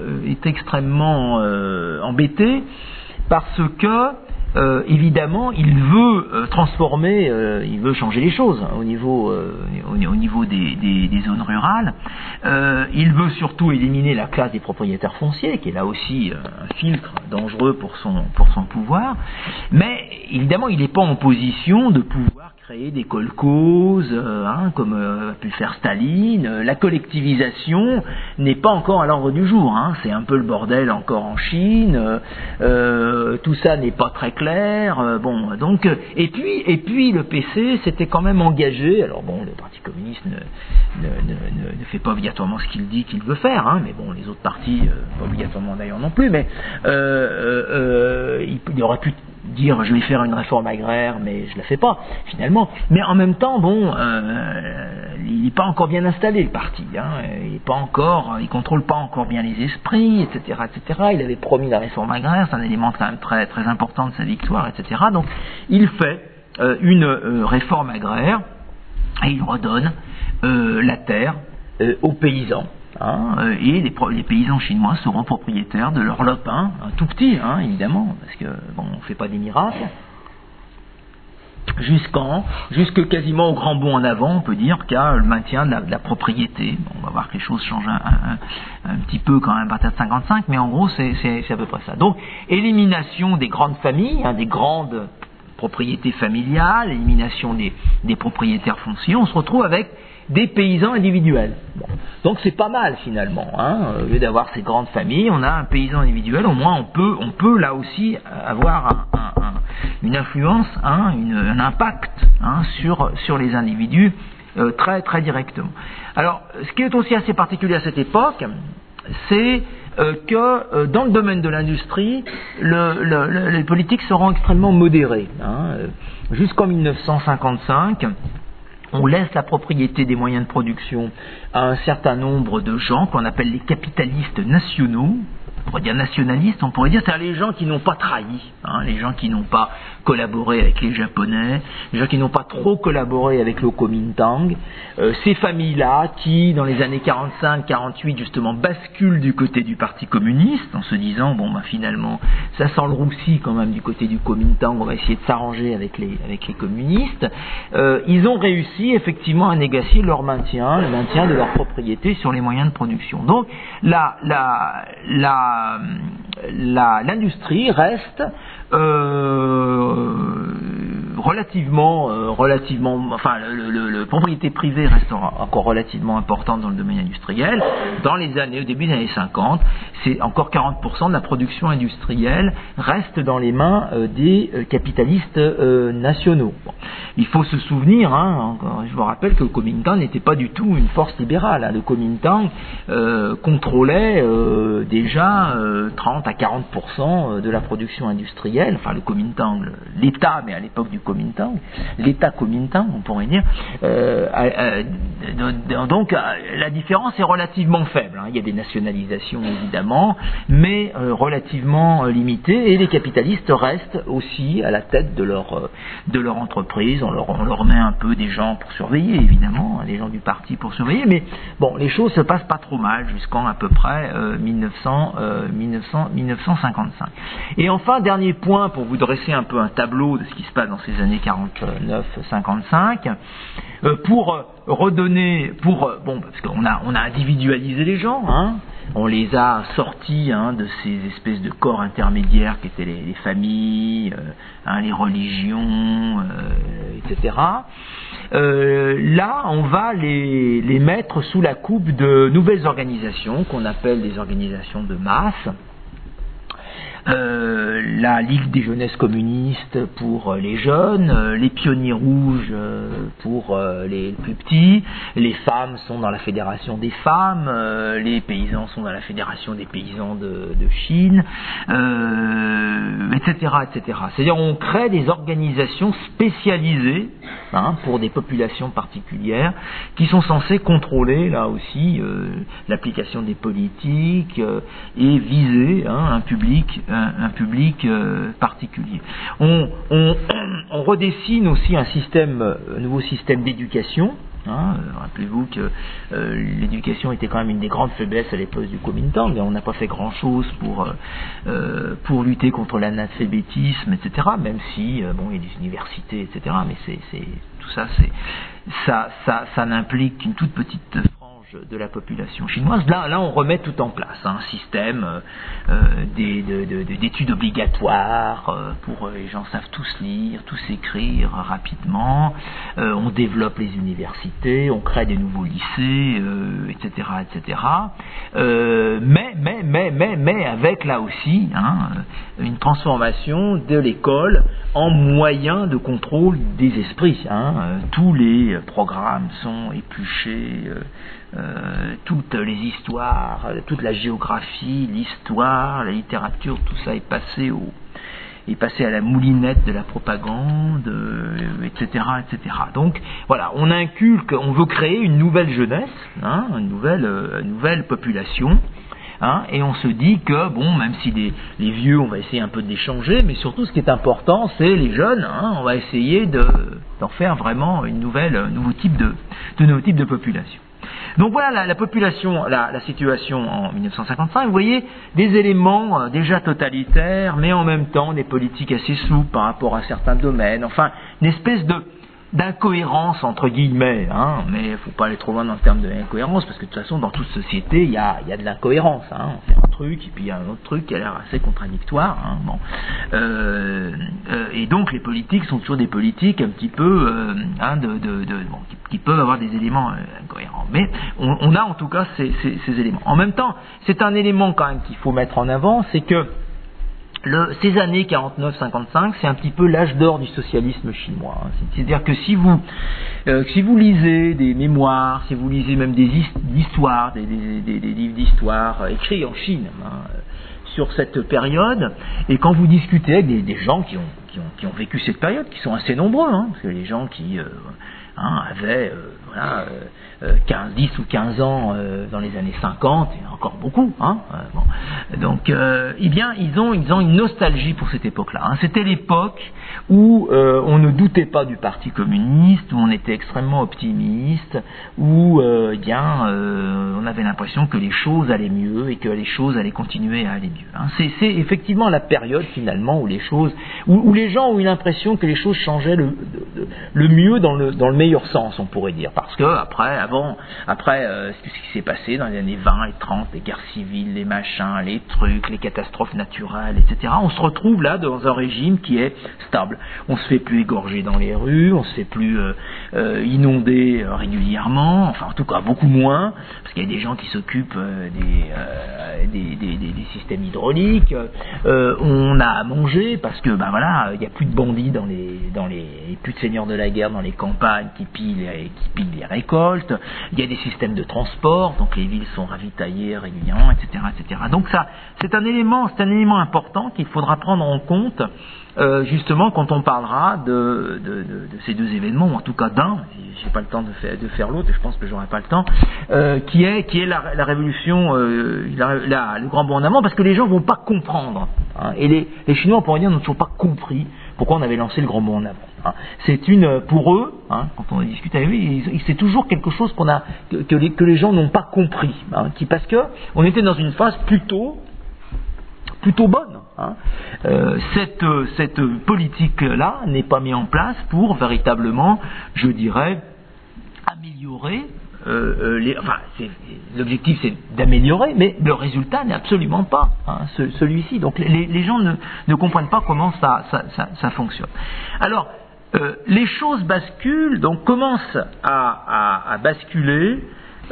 embêté parce que évidemment, il veut transformer, il veut changer les choses au niveau des zones rurales. Il veut surtout éliminer la classe des propriétaires fonciers, qui est là aussi un filtre dangereux pour son pouvoir. Mais évidemment, il n'est pas en position de pouvoir créer des kolkhozes, comme a pu le faire Staline. La collectivisation n'est pas encore à l'ordre du jour. C'est un peu le bordel encore en Chine. Tout ça n'est pas très clair. Donc et puis le PC s'était quand même engagé. Alors bon, le Parti communiste ne fait pas obligatoirement ce qu'il dit qu'il veut faire, mais bon, les autres partis pas obligatoirement d'ailleurs non plus. Mais il aurait pu dire je vais faire une réforme agraire, mais je la fais pas finalement. Mais en même temps, il n'est pas encore bien installé le parti. Il contrôle pas encore bien les esprits, etc., etc. Il avait promis la réforme agraire, c'est un élément quand même très très important de sa victoire, etc. Donc il fait une réforme agraire et il redonne la terre aux paysans. Et les paysans chinois seront propriétaires de leur lopin, tout petit, évidemment, parce que on fait pas des miracles. Jusque quasiment au grand bond en avant, on peut dire qu'il y a le maintien de la propriété. On va voir que les choses changent un petit peu quand même à partir de 55, mais en gros c'est à peu près ça. Donc élimination des grandes familles, des grandes propriétés familiales, élimination des propriétaires fonciers. On se retrouve avec des paysans individuels. Donc c'est pas mal finalement. Au lieu d'avoir ces grandes familles, on a un paysan individuel. Au moins on peut là aussi avoir une influence, un impact sur les individus très très directement. Alors ce qui est aussi assez particulier à cette époque, c'est que dans le domaine de l'industrie, les politiques seront extrêmement modérées. Jusqu'en 1955, on laisse la propriété des moyens de production à un certain nombre de gens qu'on appelle les capitalistes nationaux. On pourrait dire nationalistes, on pourrait dire, c'est-à-dire les gens qui n'ont pas trahi, les gens qui n'ont pas collaboré avec les Japonais, les gens qui n'ont pas trop collaboré avec le Kuomintang, ces familles-là qui, dans les années 45-48, justement, basculent du côté du Parti communiste, en se disant, finalement, ça sent le roussi quand même du côté du Kuomintang, on va essayer de s'arranger avec les communistes. Ils ont réussi, effectivement, à négocier leur maintien, le maintien de leur propriété sur les moyens de production. Donc, l'industrie reste relativement, enfin, le propriété privée reste encore relativement importante dans le domaine industriel. Au début des années 50, c'est encore 40% de la production industrielle reste dans les mains des capitalistes nationaux. Bon. Il faut se souvenir, je vous rappelle que le Kuomintang n'était pas du tout une force libérale. Le Kuomintang contrôlait déjà 30 à 40% de la production industrielle, enfin le Kuomintang, l'État, mais à l'époque du Kuomintang, l'État Kuomintang, on pourrait dire. Donc la différence est relativement faible. Il y a des nationalisations évidemment, mais relativement limitées, et les capitalistes restent aussi à la tête de leur entreprise. On leur met un peu des gens pour surveiller, évidemment, des gens du parti pour surveiller, mais bon, les choses se passent pas trop mal jusqu'en à peu près 1955. Et enfin, dernier point pour vous dresser un peu un tableau de ce qui se passe dans ces années 49-55, pour redonner, parce qu'on a individualisé les gens, on les a sortis de ces espèces de corps intermédiaires qui étaient les familles, les religions, etc. Là, on va les mettre sous la coupe de nouvelles organisations qu'on appelle des organisations de masse. La Ligue des jeunesses communistes pour les jeunes, les pionniers rouges pour les plus petits, les femmes sont dans la fédération des femmes, les paysans sont dans la fédération des paysans de Chine, etc., etc. C'est-à-dire on crée des organisations spécialisées pour des populations particulières qui sont censées contrôler là aussi l'application des politiques et viser un public particulier. On redessine aussi un nouveau système d'éducation. Rappelez-vous que l'éducation était quand même une des grandes faiblesses à l'époque du Kuomintang. On n'a pas fait grand-chose pour lutter contre l'analphabétisme, etc. Même si il y a des universités, etc. Mais tout ça, ça n'implique qu'une toute petite de la population chinoise. Là, on remet tout en place, un système d'études obligatoires pour les gens savent tous lire, tous écrire rapidement. On développe les universités, on crée des nouveaux lycées, etc., etc. Mais avec là aussi une transformation de l'école en moyen de contrôle des esprits. Tous les programmes sont épluchés. Toutes les histoires, toute la géographie, l'histoire, la littérature, tout ça est passé à la moulinette de la propagande, etc., etc. Donc voilà, on veut créer une nouvelle jeunesse, une nouvelle population. Et on se dit que même si les vieux, on va essayer un peu de les changer, mais surtout ce qui est important, c'est les jeunes. On va essayer d'en faire vraiment un nouveau type de population. Donc voilà la population, la situation en 1955. Vous voyez des éléments déjà totalitaires, mais en même temps des politiques assez souples par rapport à certains domaines. Enfin, une espèce d'incohérence entre guillemets, mais il ne faut pas aller trop loin dans le terme d'incohérence, parce que de toute façon dans toute société il y a de l'incohérence. On fait un truc et puis il y a un autre truc qui a l'air assez contradictoire. Et donc les politiques sont toujours des politiques un petit peu qui peuvent avoir des éléments incohérents. Mais on a en tout cas ces éléments. En même temps, c'est un élément quand même qu'il faut mettre en avant, c'est que ces années 49-55, c'est un petit peu l'âge d'or du socialisme chinois. C'est-à-dire que si vous lisez des mémoires, si vous lisez même des histoires, des livres d'histoire écrits en Chine sur cette période, et quand vous discutez avec des gens qui ont vécu cette période, qui sont assez nombreux, parce que les gens qui avaient 10 ou 15 ans dans les années 50, et encore beaucoup. Donc, ils ont une nostalgie pour cette époque-là. C'était l'époque où on ne doutait pas du Parti communiste, où on était extrêmement optimiste, où on avait l'impression que les choses allaient mieux et que les choses allaient continuer à aller mieux. C'est effectivement la période finalement où les gens ont eu l'impression que les choses changeaient le mieux dans le meilleur sens, on pourrait dire. parce que après ce qui s'est passé dans les années 20 et 30, les guerres civiles, les machins, les trucs, les catastrophes naturelles, etc., on se retrouve là dans un régime qui est stable. On se fait plus égorger dans les rues, on se fait plus inonder régulièrement, enfin en tout cas beaucoup moins, parce qu'il y a des gens qui s'occupent des systèmes hydrauliques, on a à manger parce que voilà, il n'y a plus de bandits dans les plus de seigneurs de la guerre dans les campagnes qui pillent les récoltes, il y a des systèmes de transport, donc les villes sont ravitaillées régulièrement, etc., etc. Donc ça, c'est un élément important qu'il faudra prendre en compte justement quand on parlera de ces deux événements, ou en tout cas d'un, j'ai pas le temps de faire l'autre, et je pense que j'aurai pas le temps, qui est la révolution, le grand bond en avant, parce que les gens vont pas comprendre, hein, et les Chinois, on pourrait dire, n'ont toujours pas compris pourquoi on avait lancé le grand bond en avant. Hein. C'est pour eux, hein, quand on discute avec eux, c'est toujours quelque chose que les gens n'ont pas compris, hein, parce que on était dans une phase plutôt bonne. Hein. Cette politique-là n'est pas mise en place pour véritablement, je dirais, améliorer. L'objectif c'est d'améliorer, mais le résultat n'est absolument pas celui-ci. Donc les gens ne comprennent pas comment ça fonctionne. Alors les choses basculent, donc commencent à basculer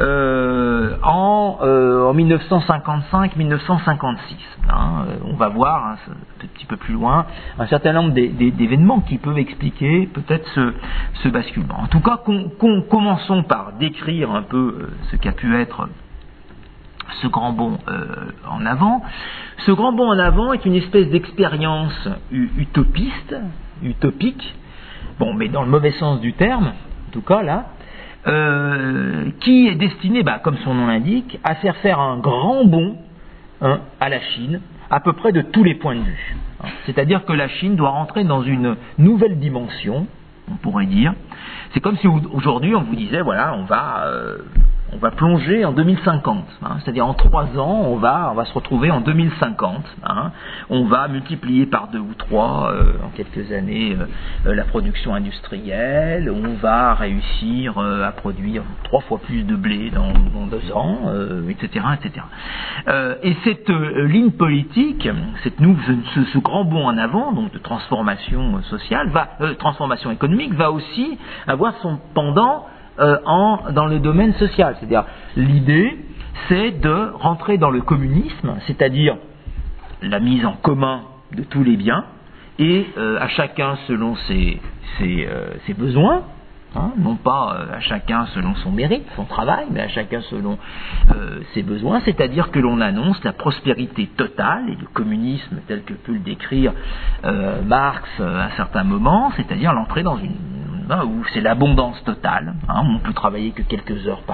en 1955-1956. Hein, on va voir un petit peu plus loin un certain nombre d'événements qui peuvent expliquer peut-être ce basculement. En tout cas, commençons par décrire un peu ce qu'a pu être ce grand bond en avant. Ce grand bond en avant est une espèce d'expérience utopique, bon, mais dans le mauvais sens du terme, en tout cas là, qui est destiné, comme son nom l'indique, à faire un grand bond à la Chine, à peu près de tous les points de vue. C'est-à-dire que la Chine doit rentrer dans une nouvelle dimension, on pourrait dire. C'est comme si aujourd'hui on vous disait, voilà, on va plonger en 2050, hein, c'est-à-dire en 3 ans, on va se retrouver en 2050. Hein, on va multiplier par 2 ou 3 en quelques années la production industrielle, on va réussir à produire 3 fois plus de blé dans 2 ans, etc., etc. Et cette ligne politique, ce grand bond en avant, donc de transformation sociale, transformation économique, va aussi avoir son pendant dans le domaine social. C'est-à-dire, l'idée, c'est de rentrer dans le communisme, c'est-à-dire la mise en commun de tous les biens, et à chacun selon ses besoins, hein, non pas à chacun selon son mérite, son travail, mais à chacun selon ses besoins, c'est-à-dire que l'on annonce la prospérité totale, et le communisme tel que peut le décrire Marx à un certain moment, c'est-à-dire l'entrée dans où c'est l'abondance totale, hein, on peut travailler que quelques heures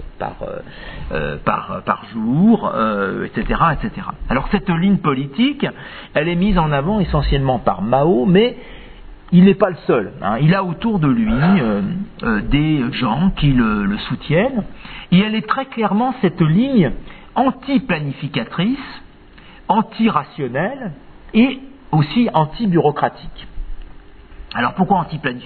par jour, etc., etc. Alors cette ligne politique, elle est mise en avant essentiellement par Mao, mais il n'est pas le seul. Hein. Il a autour de lui des gens qui le soutiennent, et elle est très clairement cette ligne anti-planificatrice, anti-rationnelle et aussi anti-bureaucratique. Alors pourquoi anti-planificatrice ?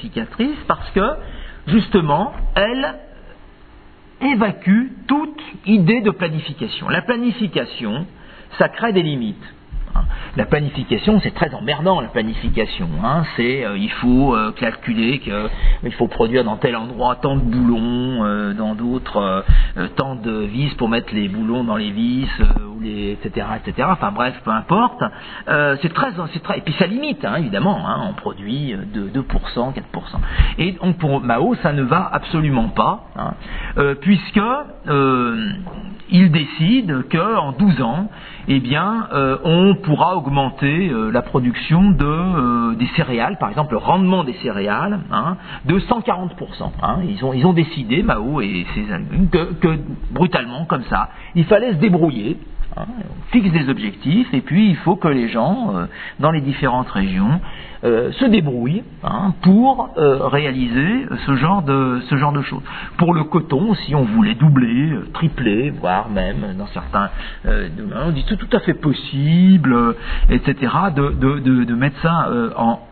Parce que, justement, elle évacue toute idée de planification. La planification, ça crée des limites. La planification, c'est très emmerdant, la planification. Hein. Il faut calculer qu'il faut produire dans tel endroit tant de boulons, dans d'autres tant de vis pour mettre les boulons dans les vis, etc., etc. Enfin bref, peu importe. C'est très, et puis ça limite, hein, évidemment. Hein, on produit de 2%, 4%. Et donc pour Mao, ça ne va absolument pas, hein, puisque il décide qu'en 12 ans, eh bien, on pourra augmenter la production des céréales, par exemple le rendement des céréales, hein, de 140%. Hein. Ils ont décidé, Mao et ses alliés, que brutalement, comme ça, il fallait se débrouiller. Hein, on fixe des objectifs et puis il faut que les gens dans les différentes régions se débrouillent, hein, pour réaliser ce genre de choses. Pour le coton, si on voulait doubler, tripler, voire même dans certains domaines, on dit c'est tout à fait possible, etc. de mettre ça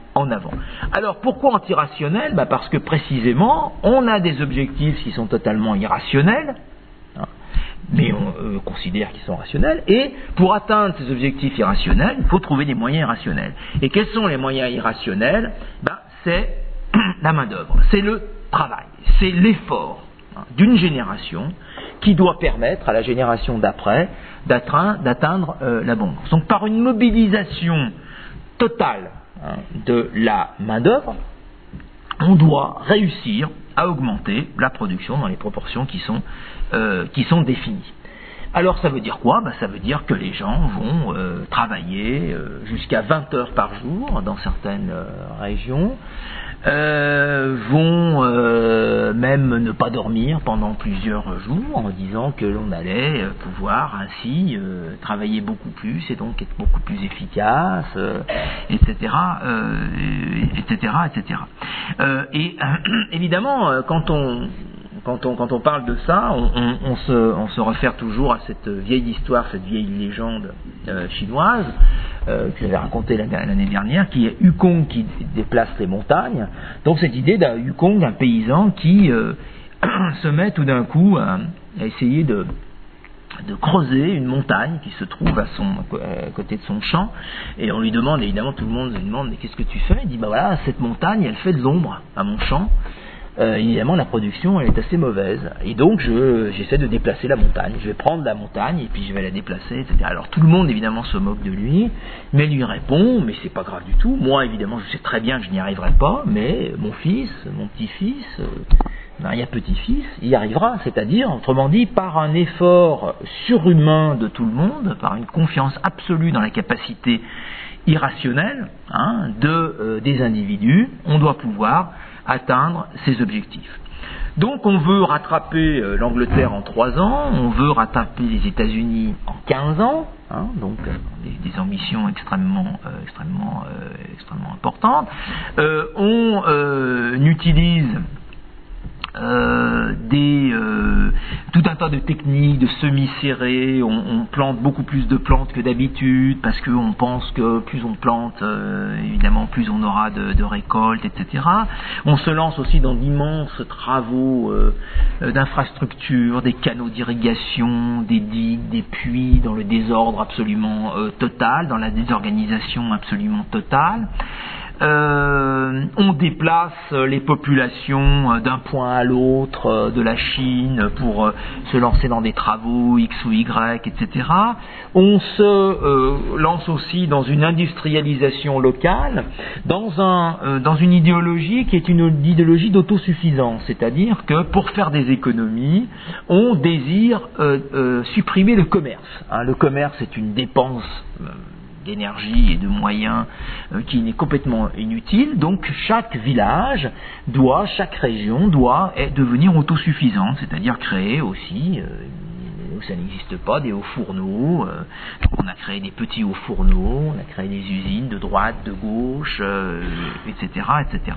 en avant. Alors pourquoi antirationnel? Parce que précisément, on a des objectifs qui sont totalement irrationnels, hein, mais on considère qu'ils sont rationnels, et pour atteindre ces objectifs irrationnels, il faut trouver des moyens irrationnels. Et quels sont les moyens irrationnels? C'est la main-d'œuvre, c'est le travail, c'est l'effort d'une génération qui doit permettre à la génération d'après d'atteindre l'abondance. Donc par une mobilisation totale de la main-d'œuvre, on doit réussir à augmenter la production dans les proportions qui sont définies. Alors ça veut dire quoi? Ça veut dire que les gens vont travailler jusqu'à 20 heures par jour dans certaines régions, vont même ne pas dormir pendant plusieurs jours en disant que l'on allait pouvoir ainsi travailler beaucoup plus et donc être beaucoup plus efficace, etc., etc., etc. Et évidemment, quand on parle de ça, on se réfère toujours à cette vieille histoire, cette vieille légende chinoise que j'avais racontée l'année dernière, qui est Wukong qui déplace les montagnes. Donc cette idée d'un Wukong, un paysan qui se met tout d'un coup à essayer de creuser une montagne qui se trouve à côté de son champ, et on lui demande, évidemment tout le monde lui demande, mais qu'est-ce que tu fais? Il dit, voilà, cette montagne elle fait de l'ombre à mon champ. Évidemment la production elle est assez mauvaise et donc j'essaie de déplacer la montagne, je vais prendre la montagne et puis je vais la déplacer, etc. Alors tout le monde évidemment se moque de lui, mais lui répond, mais c'est pas grave du tout, moi évidemment je sais très bien que je n'y arriverai pas, mais mon fils, mon petit-fils, petit-fils, il y arrivera, c'est-à-dire, autrement dit, par un effort surhumain de tout le monde, par une confiance absolue dans la capacité irrationnelle des individus, on doit pouvoir atteindre ses objectifs. Donc on veut rattraper l'Angleterre en 3 ans, on veut rattraper les États-Unis en 15 ans, donc des ambitions extrêmement importantes. On utilise tout un tas de techniques de semis-serrés, on plante beaucoup plus de plantes que d'habitude parce qu'on pense que plus on plante, évidemment plus on aura de récoltes, etc. On se lance aussi dans d'immenses travaux d'infrastructures, des canaux d'irrigation, des digues, des puits, dans le désordre absolument total, dans la désorganisation absolument totale. On déplace les populations d'un point à l'autre de la Chine pour se lancer dans des travaux X ou Y, etc. On se lance aussi dans une industrialisation locale, dans une idéologie qui est une idéologie d'autosuffisance, c'est-à-dire que pour faire des économies, on désire supprimer le commerce. Le commerce est une dépense d'énergie et de moyens qui n'est complètement inutile, donc chaque village chaque région doit devenir autosuffisante, c'est-à-dire créer aussi, où ça n'existe pas, des hauts fourneaux, on a créé des petits hauts fourneaux, on a créé des usines de droite, de gauche, etc., etc.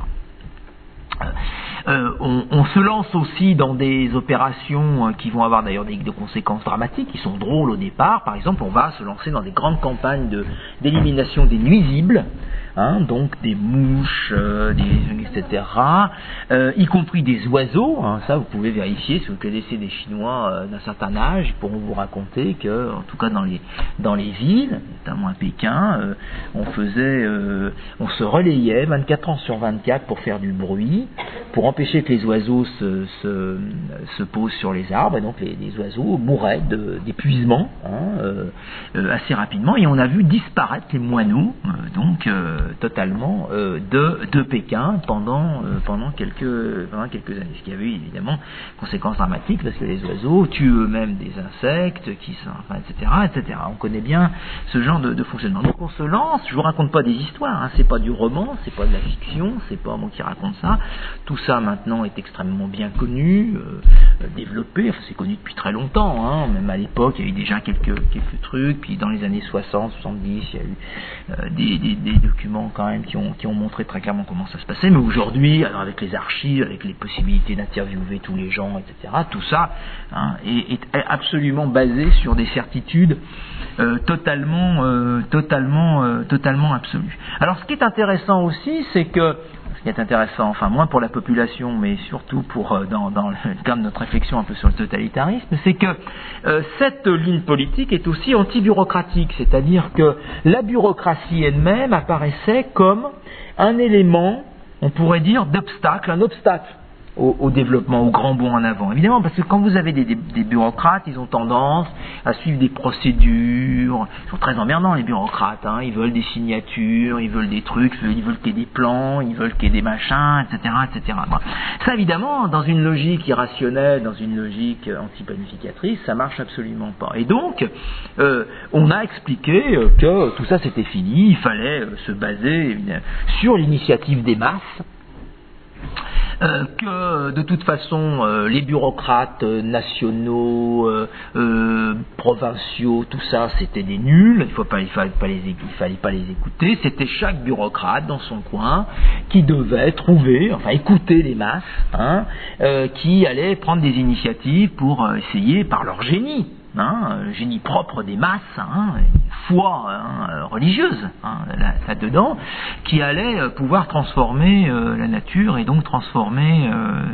On se lance aussi dans des opérations qui vont avoir d'ailleurs des conséquences dramatiques, qui sont drôles au départ. Par exemple, on va se lancer dans des grandes campagnes d'élimination des nuisibles, donc des mouches, etc., y compris des oiseaux. Ça, vous pouvez vérifier si vous connaissez des Chinois d'un certain âge, ils pourront vous raconter que, en tout cas dans les villes, notamment à Pékin, on se relayait 24 heures sur 24 pour faire du bruit, pour empêcher que les oiseaux se posent sur les arbres, et donc les oiseaux mouraient d'épuisement assez rapidement, et on a vu disparaître les moineaux, totalement de Pékin pendant quelques années, ce qui avait eu évidemment conséquences dramatiques parce que les oiseaux tuent eux-mêmes des insectes etc. On connaît bien ce genre de fonctionnement. Donc on se lance, je vous raconte pas des histoires, c'est pas du roman, c'est pas de la fiction, c'est pas moi qui raconte ça. Tout ça maintenant est extrêmement bien connu, développé, c'est connu depuis très longtemps, même à l'époque il y a eu déjà quelques quelques trucs, puis dans les années 60, 70, il y a eu des documents quand même qui ont montré très clairement comment ça se passait, mais aujourd'hui, alors avec les archives, avec les possibilités d'interviewer tous les gens, etc., tout ça est absolument basé sur des certitudes totalement absolues. Alors ce qui est intéressant aussi, c'est que ce qui est intéressant, enfin moins pour la population, mais surtout dans le cadre de notre réflexion un peu sur le totalitarisme, c'est que cette ligne politique est aussi anti-bureaucratique, c'est-à-dire que la bureaucratie elle-même apparaissait comme un élément, on pourrait dire, d'obstacle, un obstacle au développement, au grand bond en avant. Évidemment, parce que quand vous avez des bureaucrates, ils ont tendance à suivre des procédures. Ils sont très emmerdants, les bureaucrates. Ils veulent des signatures, ils veulent des trucs, ils veulent qu'il y ait des plans, ils veulent qu'il y ait des machins, etc., etc. Bon. Ça, évidemment, dans une logique irrationnelle, dans une logique anti-planificatrice, ça marche absolument pas. Et donc, on a expliqué que tout ça, c'était fini. Il fallait se baser sur l'initiative des masses. Que de toute façon les bureaucrates nationaux, provinciaux, tout ça c'était des nuls, il fallait pas les écouter, c'était chaque bureaucrate dans son coin qui devait écouter les masses, qui allaient prendre des initiatives pour essayer par leur génie, génie propre des masses, foi religieuse là-dedans, qui allait pouvoir transformer la nature et donc transformer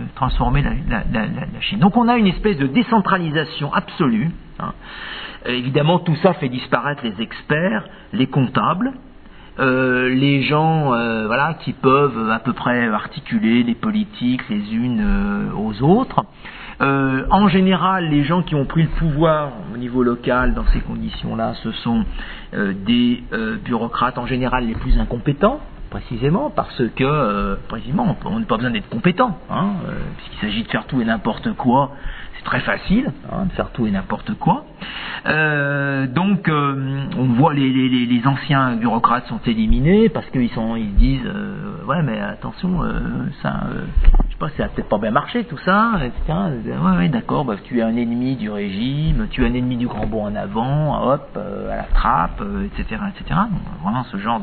la Chine. Donc on a une espèce de décentralisation absolue. Évidemment, tout ça fait disparaître les experts, les comptables, les gens qui peuvent à peu près articuler les politiques les unes aux autres. En général, les gens qui ont pris le pouvoir au niveau local dans ces conditions-là, ce sont des bureaucrates en général les plus incompétents, précisément parce que on n'a pas besoin d'être compétent, puisqu'il s'agit de faire tout et n'importe quoi. C'est très facile de faire tout et n'importe quoi. Donc on voit les anciens bureaucrates sont éliminés parce qu'ils se disent ouais mais attention je sais pas, ça a peut-être pas bien marché tout ça, etc. Ouais d'accord, tu es un ennemi du régime, tu es un ennemi du grand bond en avant, hop à la trappe, etc. Donc, vraiment ce genre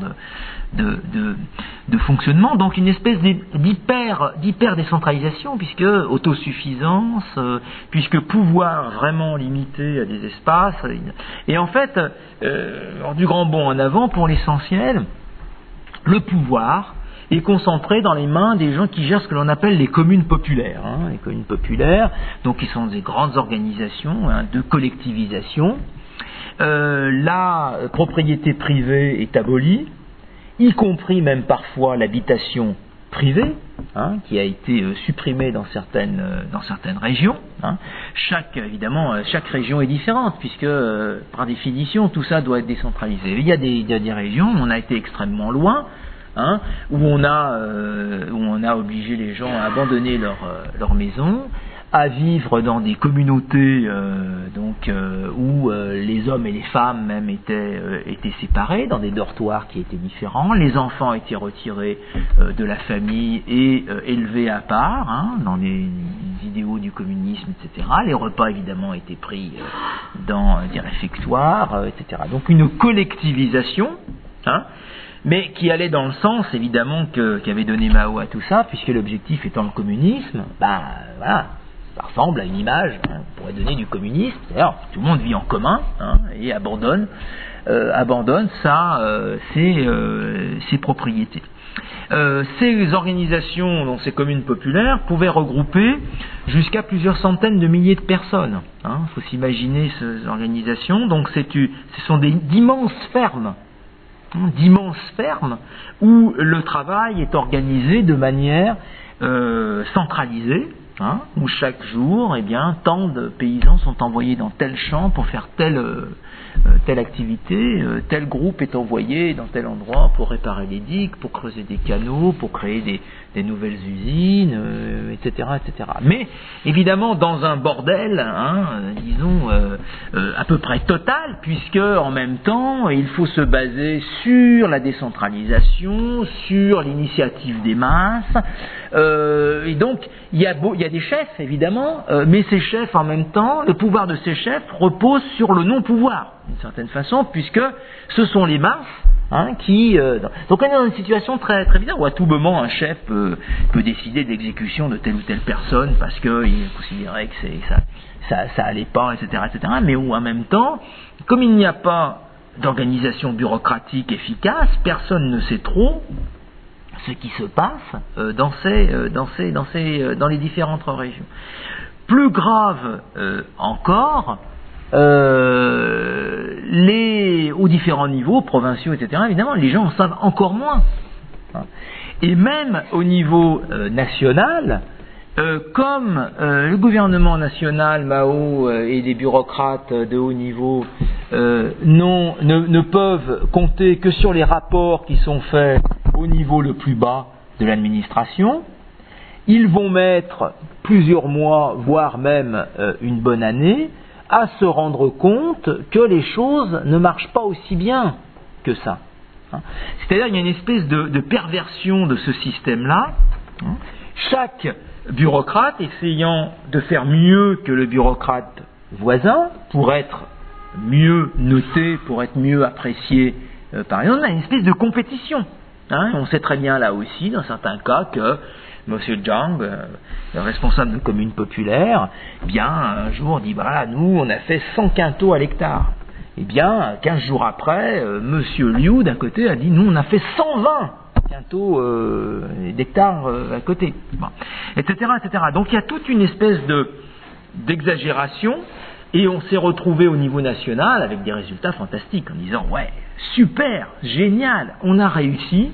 de fonctionnement, donc une espèce d'hyper décentralisation, puisque autosuffisance, puisque pouvoir vraiment limité à des espaces, et en fait du grand bond en avant, pour l'essentiel, le pouvoir est concentré dans les mains des gens qui gèrent ce que l'on appelle les communes populaires. Les communes populaires, donc qui sont des grandes organisations de collectivisation. La propriété privée est abolie, y compris même parfois l'habitation privée, qui a été supprimée dans certaines régions. Chaque région est différente, puisque par définition tout ça doit être décentralisé. Il y a des régions où on a été extrêmement loin, où on a obligé les gens à abandonner leur maison, à vivre dans des communautés où les hommes et les femmes même étaient séparés, dans des dortoirs qui étaient différents, les enfants étaient retirés de la famille et élevés à part, dans les idéaux du communisme, etc. Les repas évidemment étaient pris dans des réfectoires, etc. Donc une collectivisation, mais qui allait dans le sens évidemment qu'avait donné Mao à tout ça, puisque l'objectif étant le communisme, ça ressemble à une image, on pourrait donner du communisme, c'est-à-dire tout le monde vit en commun et abandonne ses propriétés. Ces organisations, donc ces communes populaires, pouvaient regrouper jusqu'à plusieurs centaines de milliers de personnes. Il faut s'imaginer ces organisations, donc ce sont d'immenses fermes où le travail est organisé de manière centralisée, où chaque jour, tant de paysans sont envoyés dans tel champ pour faire telle activité, tel groupe est envoyé dans tel endroit pour réparer les digues, pour creuser des canaux, pour créer des nouvelles usines, etc., etc. Mais évidemment, dans un bordel, disons, à peu près totale, puisque en même temps, il faut se baser sur la décentralisation, sur l'initiative des masses, et donc il y a des chefs évidemment, mais ces chefs en même temps, le pouvoir de ces chefs repose sur le non-pouvoir, d'une certaine façon, puisque ce sont les masses qui donc on est dans une situation très très bizarre où à tout moment un chef peut décider de l'exécution de telle ou telle personne parce qu'il considérait que ça allait pas, etc., mais où en même temps, comme il n'y a pas d'organisation bureaucratique efficace, personne ne sait trop ce qui se passe dans les différentes régions. Plus grave encore, aux différents niveaux, provinciaux, etc., évidemment, les gens en savent encore moins. Et même au niveau national, comme le gouvernement national, Mao et les bureaucrates de haut niveau ne peuvent compter que sur les rapports qui sont faits au niveau le plus bas de l'administration, ils vont mettre plusieurs mois, voire même une bonne année, à se rendre compte que les choses ne marchent pas aussi bien que ça. C'est-à-dire qu'il y a une espèce de perversion de ce système-là. Chaque bureaucrate essayant de faire mieux que le bureaucrate voisin pour être mieux noté, pour être mieux apprécié par exemple, il y a une espèce de compétition. On sait très bien là aussi, dans certains cas, que M. Zhang, le responsable de commune populaire, un jour dit, voilà, nous, on a fait 100 quintaux à l'hectare. 15 jours après, M. Liu, d'un côté, a dit, nous, on a fait 120 quintaux d'hectares à côté, etc., etc. Donc, il y a toute une espèce d'exagération, et on s'est retrouvé au niveau national avec des résultats fantastiques, en disant, ouais, super, génial, on a réussi,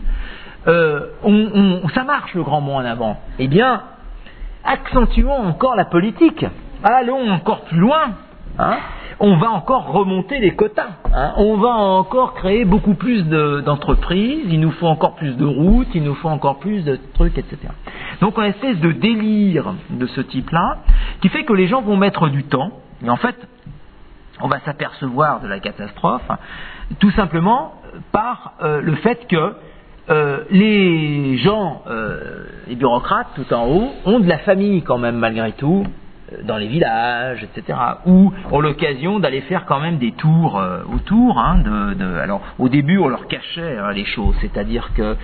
ça marche le grand bond en avant. Accentuons encore la politique. Allons encore plus loin. On va encore remonter les quotas. On va encore créer beaucoup plus d'entreprises. Il nous faut encore plus de routes. Il nous faut encore plus de trucs, etc. Donc, on a une espèce de délire de ce type-là qui fait que les gens vont mettre du temps. Et en fait, on va s'apercevoir de la catastrophe tout simplement par le fait que les gens, les bureaucrates tout en haut, ont de la famille quand même malgré tout, dans les villages, etc., ou ont l'occasion d'aller faire quand même des tours autour. Alors, au début, on leur cachait les choses, c'est-à-dire que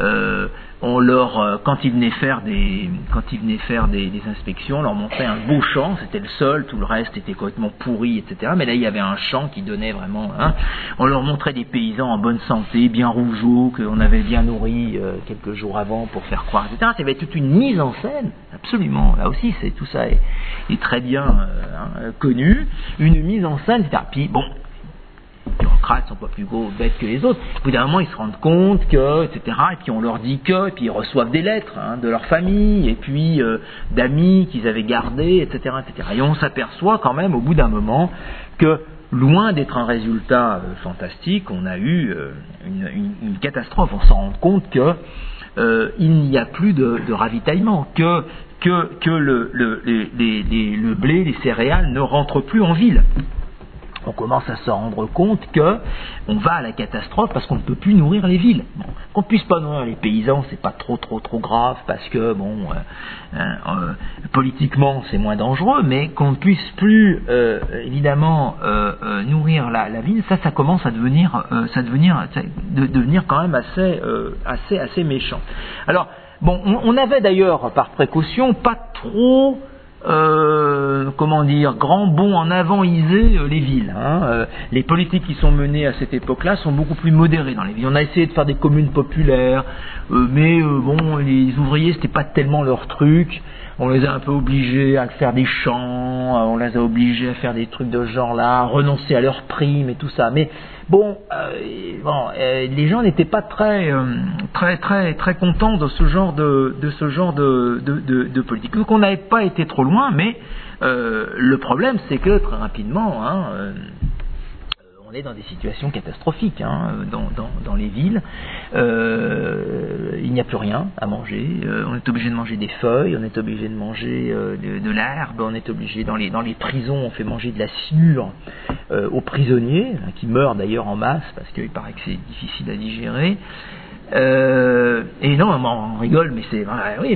quand ils venaient faire des inspections, on leur montrait un beau champ, c'était le seul, tout le reste était complètement pourri, etc. Mais là, il y avait un champ qui donnait vraiment. On leur montrait des paysans en bonne santé, bien rougeaux, qu'on avait bien nourris quelques jours avant pour faire croire, etc. Il y avait toute une mise en scène, absolument. Là aussi, tout ça est très bien connu, une mise en scène, etc. Puis bon. Les bureaucrates sont pas plus bêtes que les autres. Au bout d'un moment, ils se rendent compte que, etc. Et puis on leur dit que, et puis ils reçoivent des lettres de leur famille, et puis d'amis qu'ils avaient gardés, etc., etc. Et on s'aperçoit quand même, au bout d'un moment, que loin d'être un résultat fantastique, on a eu une catastrophe. On s'en rend compte que il n'y a plus de ravitaillement, que le blé, les céréales ne rentrent plus en ville. On commence à se rendre compte que on va à la catastrophe parce qu'on ne peut plus nourrir les villes. Qu'on ne puisse pas nourrir les paysans, c'est pas trop grave parce que politiquement c'est moins dangereux, mais qu'on ne puisse plus évidemment nourrir la ville, ça commence à devenir quand même assez méchant. Alors on avait d'ailleurs par précaution pas trop grand bond en avant isé les villes. Les politiques qui sont menées à cette époque-là sont beaucoup plus modérées dans les villes. On a essayé de faire des communes populaires, mais les ouvriers c'était pas tellement leur truc. On les a un peu obligés à faire des champs, on les a obligés à faire des trucs de ce genre-là, à renoncer à leurs primes et tout ça. Mais les gens n'étaient pas très contents de ce genre de politique. Donc on n'avait pas été trop loin, mais le problème c'est que très rapidement, on est dans des situations catastrophiques dans les villes. Il n'y a plus rien à manger. On est obligé de manger des feuilles, on est obligé de manger de l'herbe, on est obligé dans les prisons, on fait manger de la sciure aux prisonniers, qui meurent d'ailleurs en masse parce qu'il paraît que c'est difficile à digérer. Et non, on rigole, mais c'est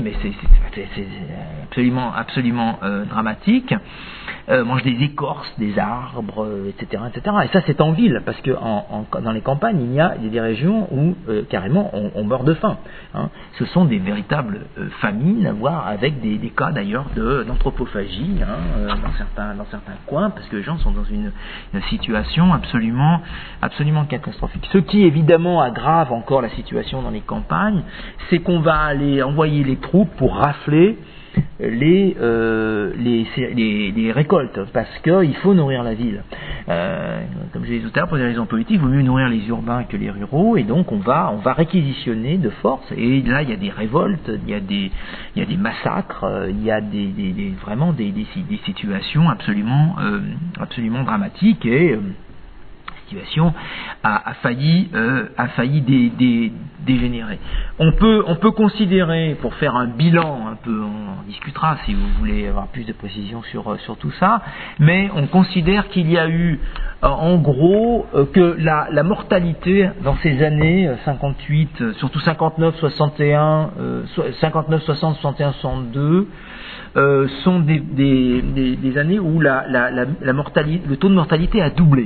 absolument dramatique. Mange des écorces, des arbres, etc. Et ça, c'est en ville, parce que dans les campagnes, il y a des régions où carrément on meurt de faim. Ce sont des véritables famines, voire avec des cas d'ailleurs d'anthropophagie dans certains coins, parce que les gens sont dans une situation absolument catastrophique. Ce qui évidemment aggrave encore la situation dans les campagnes, c'est qu'on va aller envoyer les troupes pour rafler les récoltes, parce qu'il faut nourrir la ville. Comme je l'ai dit tout à l'heure, pour des raisons politiques, il vaut mieux nourrir les urbains que les ruraux, et donc on va réquisitionner de force. Et là, il y a des révoltes, il y a des massacres, il y a vraiment des situations absolument dramatiques, et la situation a failli dégénérer. On peut considérer, pour faire un bilan un peu, on discutera si vous voulez avoir plus de précision sur tout ça, mais on considère qu'il y a eu en gros que la mortalité dans ces années 58, surtout 59, 61, 59, 60, 61, 62 sont des années où la mortalité, le taux de mortalité a doublé.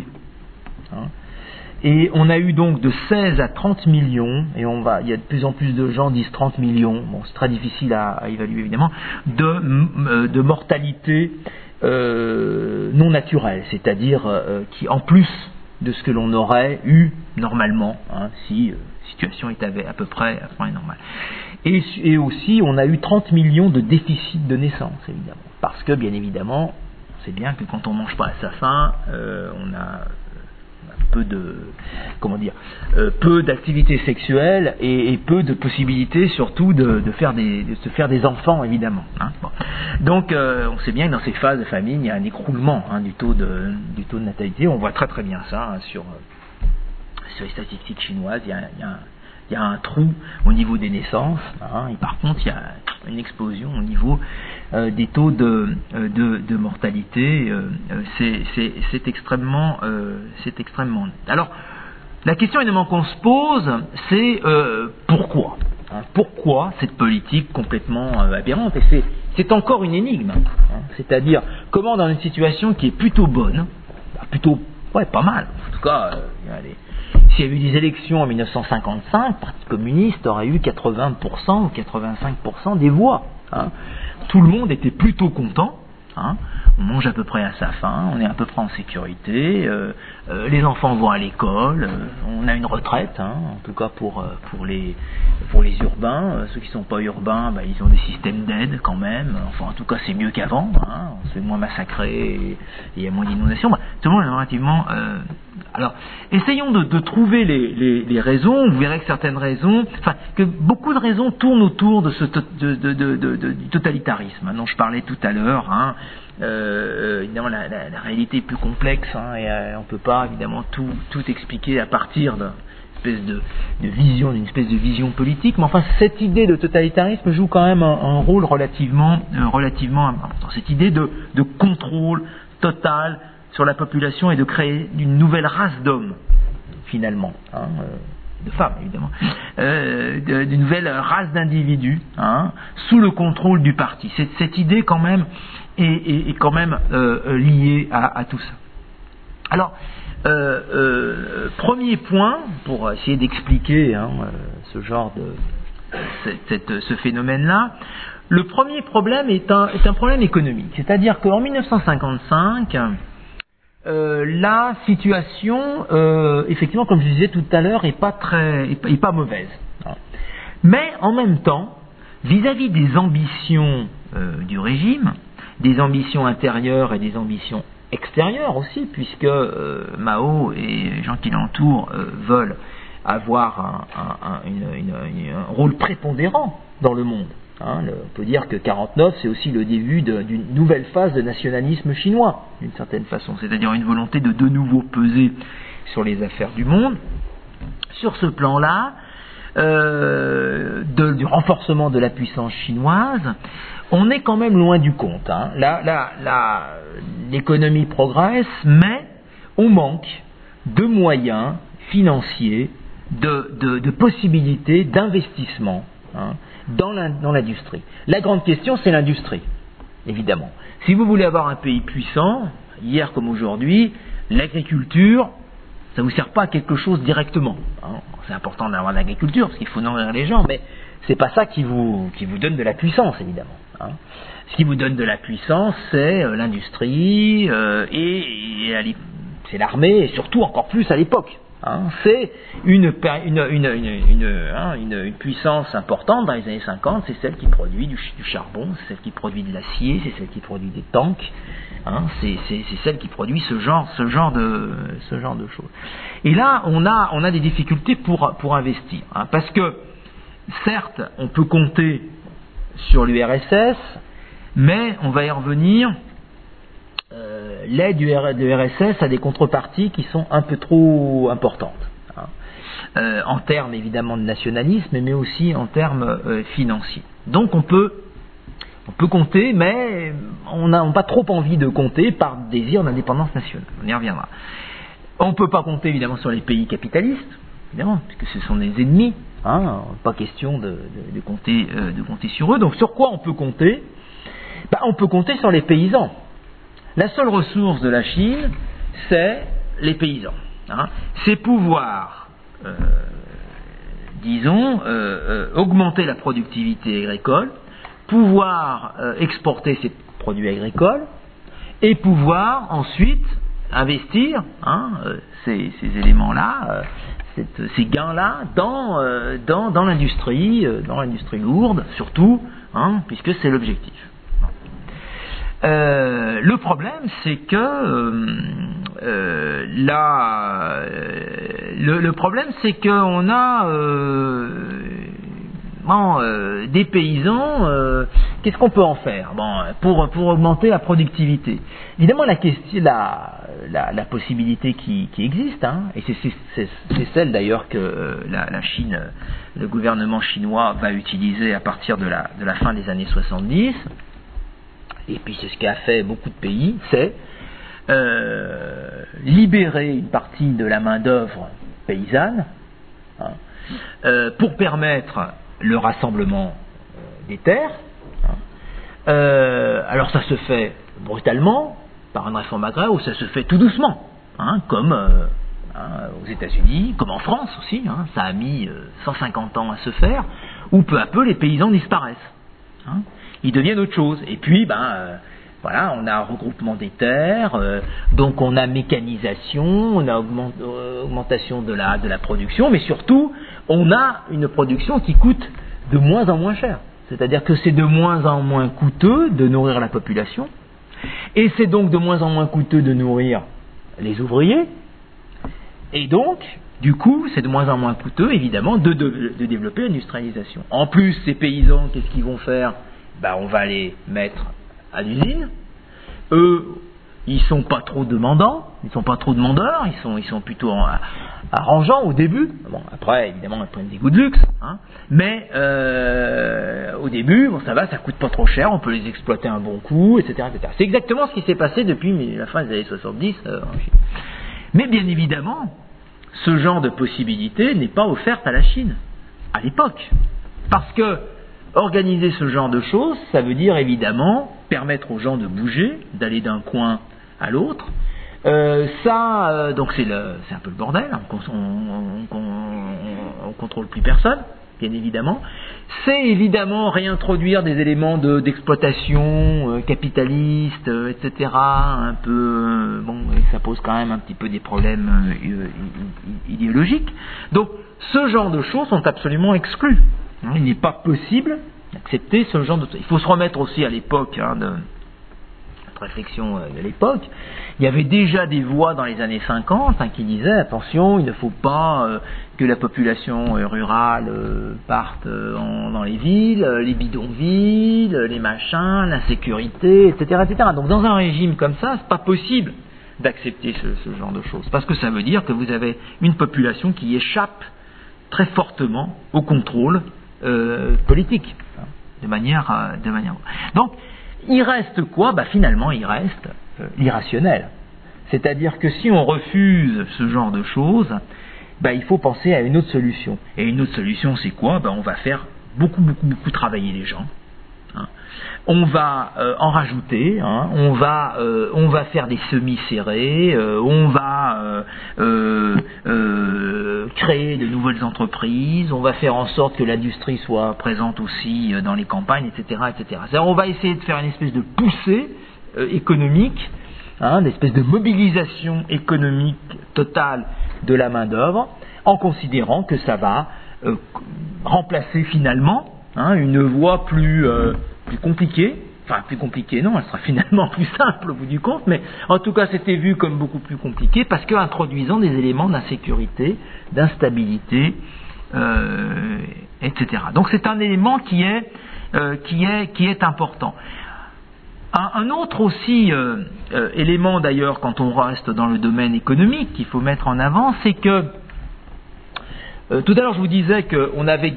Et on a eu donc de 16 à 30 millions, et il y a de plus en plus de gens disent 30 millions, bon c'est très difficile à évaluer évidemment, de mortalité non naturelle, c'est-à-dire qui en plus de ce que l'on aurait eu normalement, si la situation était à peu près normale. Et aussi on a eu 30 millions de déficits de naissance évidemment, parce que bien évidemment, on sait bien que quand on mange pas à sa faim, on a peu d'activités sexuelles et peu de possibilités surtout de se faire des enfants évidemment. Bon. Donc on sait bien que dans ces phases de famine il y a un écroulement du taux de natalité. On voit très très bien ça sur les statistiques chinoises. Il y a un trou au niveau des naissances, et par contre il y a une explosion au niveau des taux de mortalité. C'est extrêmement net. Alors la question évidemment qu'on se pose, c'est pourquoi pourquoi cette politique complètement aberrante, et c'est encore une énigme, c'est-à-dire comment dans une situation qui est plutôt bonne, pas mal, en tout cas s'il y avait eu des élections en 1955, le Parti communiste aurait eu 80% ou 85% des voix. Tout le monde était plutôt content. On mange à peu près à sa faim, on est à peu près en sécurité, les enfants vont à l'école, on a une retraite, en tout cas pour les urbains. Ceux qui ne sont pas urbains, ils ont des systèmes d'aide quand même, enfin en tout cas c'est mieux qu'avant, on se fait moins massacrer et il y a moins d'inondations. Tout le monde est relativement... Alors, essayons de trouver les raisons. Vous verrez que certaines raisons, que beaucoup de raisons tournent autour de du totalitarisme dont je parlais tout à l'heure. Évidemment, la réalité est plus complexe, et on ne peut pas évidemment tout expliquer à partir d'une espèce de vision politique. Mais enfin, cette idée de totalitarisme joue quand même un rôle relativement important. Cette idée de contrôle total sur la population et de créer une nouvelle race d'hommes, finalement, de femmes évidemment, d'une nouvelle race d'individus, sous le contrôle du parti. Cette idée quand même est quand même liée à tout ça. Alors, premier point pour essayer d'expliquer ce genre ce phénomène-là. Le premier problème est un problème économique, c'est-à-dire qu'en 1955 la situation, effectivement, comme je disais tout à l'heure, est pas mauvaise. Mais en même temps, vis-à-vis des ambitions du régime, des ambitions intérieures et des ambitions extérieures aussi, puisque Mao et les gens qui l'entourent veulent avoir un rôle prépondérant dans le monde. On peut dire que 49, c'est aussi le début d'une nouvelle phase de nationalisme chinois, d'une certaine façon, c'est-à-dire une volonté de nouveau peser sur les affaires du monde. Sur ce plan-là, du renforcement de la puissance chinoise, on est quand même loin du compte. L'économie progresse, mais on manque de moyens financiers, de possibilités d'investissement dans l'industrie. La grande question, c'est l'industrie, évidemment. Si vous voulez avoir un pays puissant, hier comme aujourd'hui, l'agriculture, ça ne vous sert pas à quelque chose directement. C'est important d'avoir de l'agriculture, parce qu'il faut nourrir les gens, mais c'est pas ça qui vous donne de la puissance, évidemment. Ce qui vous donne de la puissance, c'est l'industrie, et c'est l'armée, et surtout encore plus à l'époque. C'est une puissance importante dans les années 50, c'est celle qui produit du charbon, c'est celle qui produit de l'acier, c'est celle qui produit des tanks, c'est celle qui produit ce genre de choses. Et là, on a des difficultés pour investir, parce que certes, on peut compter sur l'URSS, mais on va y revenir. L'aide de l'URSS a des contreparties qui sont un peu trop importantes, en termes évidemment de nationalisme, mais aussi en termes financiers. Donc on peut compter, mais on n'a pas trop envie de compter par désir d'indépendance nationale. On y reviendra. On ne peut pas compter évidemment sur les pays capitalistes, évidemment, puisque ce sont des ennemis. Pas question de compter sur eux. Donc sur quoi on peut compter ? On peut compter sur les paysans. La seule ressource de la Chine, c'est les paysans. C'est pouvoir, augmenter la productivité agricole, pouvoir exporter ses produits agricoles, et pouvoir ensuite investir ces éléments-là, ces gains-là, dans l'industrie lourde, surtout, puisque c'est l'objectif. Le problème, c'est qu'on a des paysans. Qu'est-ce qu'on peut en faire pour augmenter la productivité? Évidemment, la possibilité qui existe, et c'est celle d'ailleurs que la Chine, le gouvernement chinois va utiliser à partir de la fin des années 70. Et puis c'est ce qu'a fait beaucoup de pays, c'est libérer une partie de la main-d'œuvre paysanne pour permettre le rassemblement des terres. Alors ça se fait brutalement par une réforme agraire, ou ça se fait tout doucement, comme aux États-Unis, comme en France aussi. Ça a mis 150 ans à se faire, où peu à peu les paysans disparaissent. Ils deviennent autre chose. Et puis, on a un regroupement des terres, donc on a mécanisation, on a augmentation de la production, mais surtout, on a une production qui coûte de moins en moins cher. C'est-à-dire que c'est de moins en moins coûteux de nourrir la population, et c'est donc de moins en moins coûteux de nourrir les ouvriers, et donc, du coup, c'est de moins en moins coûteux, évidemment, de développer l'industrialisation. En plus, ces paysans, qu'est-ce qu'ils vont faire ? On va les mettre à l'usine. Eux, ils sont pas trop demandants, ils sont pas trop demandeurs, ils sont plutôt arrangeants au début. Après, évidemment, ils prennent des goûts de luxe, mais au début, ça va, ça coûte pas trop cher, on peut les exploiter à un bon coût, etc., etc. C'est exactement ce qui s'est passé depuis la fin des années 70 en Chine. Mais bien évidemment, ce genre de possibilité n'est pas offerte à la Chine à l'époque, parce que organiser ce genre de choses, ça veut dire évidemment permettre aux gens de bouger, d'aller d'un coin à l'autre. Donc c'est un peu le bordel, on contrôle plus personne, bien évidemment. C'est évidemment réintroduire des éléments d'exploitation capitaliste, etc. Un peu, ça pose quand même un petit peu des problèmes idéologiques. Donc ce genre de choses sont absolument exclues. Il n'est pas possible d'accepter ce genre de... Il faut se remettre aussi à l'époque cette réflexion de l'époque, il y avait déjà des voix dans les années 50 qui disaient attention, il ne faut pas que la population rurale parte dans les villes, les bidonvilles, les machins, l'insécurité, etc., etc. Donc dans un régime comme ça, c'est pas possible d'accepter ce genre de choses, parce que ça veut dire que vous avez une population qui échappe très fortement au contrôle politique, de manière. Donc, il reste quoi ? Finalement, il reste l'irrationnel. C'est-à-dire que si on refuse ce genre de choses, il faut penser à une autre solution. Et une autre solution, c'est quoi ? On va faire beaucoup travailler les gens. On va en rajouter, on va faire des semis serrés, on va créer de nouvelles entreprises, on va faire en sorte que l'industrie soit présente aussi dans les campagnes, etc., etc. C'est-à-dire, on va essayer de faire une espèce de poussée économique, une espèce de mobilisation économique totale de la main-d'œuvre, en considérant que ça va remplacer finalement une voie plus compliquée, plus compliquée non, elle sera finalement plus simple au bout du compte, mais en tout cas c'était vu comme beaucoup plus compliqué parce qu'introduisant des éléments d'insécurité, d'instabilité, etc. Donc c'est un élément qui est important. Un autre aussi élément d'ailleurs quand on reste dans le domaine économique qu'il faut mettre en avant, c'est que tout à l'heure je vous disais qu'on avait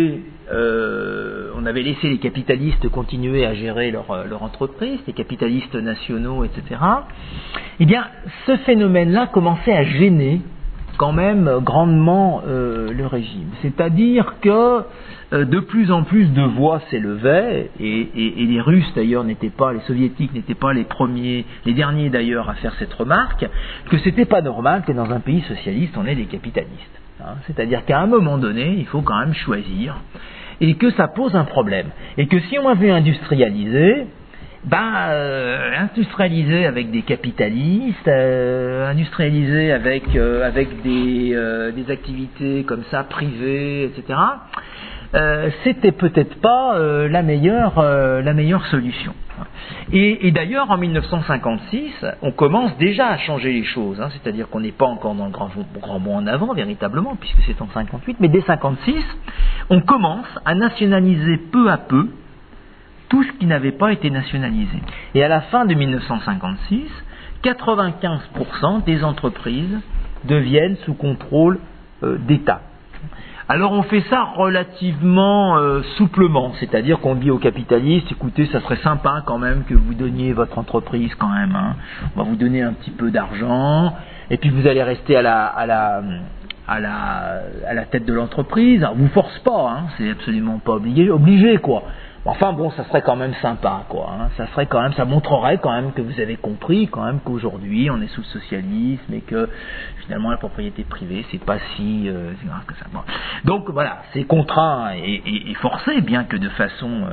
on avait laissé les capitalistes continuer à gérer leur entreprise, les capitalistes nationaux, etc. Eh bien, ce phénomène-là commençait à gêner quand même grandement le régime. C'est-à-dire que de plus en plus de voix s'élevaient, et les Russes d'ailleurs n'étaient pas, les Soviétiques n'étaient pas les derniers d'ailleurs à faire cette remarque, que c'était pas normal que dans un pays socialiste on ait des capitalistes. C'est-à-dire qu'à un moment donné, il faut quand même choisir, et que ça pose un problème. Et que si on avait industrialisé, industrialisé avec des capitalistes, industrialisé avec des activités comme ça, privées, etc., c'était peut-être pas la meilleure solution. Et d'ailleurs, en 1956, on commence déjà à changer les choses. C'est-à-dire qu'on n'est pas encore dans le grand bond en avant, véritablement, puisque c'est en 58, mais dès 56, on commence à nationaliser peu à peu tout ce qui n'avait pas été nationalisé. Et à la fin de 1956, 95% des entreprises deviennent sous contrôle d'État. Alors on fait ça relativement souplement, c'est-à-dire qu'on dit aux capitalistes, écoutez, ça serait sympa quand même que vous donniez votre entreprise quand même, on va vous donner un petit peu d'argent, et puis vous allez rester à la tête de l'entreprise, on vous force pas, c'est absolument pas obligé quoi. Enfin bon, ça serait quand même sympa quoi. Ça montrerait quand même que vous avez compris quand même qu'aujourd'hui on est sous le socialisme et que finalement la propriété privée c'est pas si grave que ça. Bon. Donc voilà, c'est contraint et forcé, bien que de façon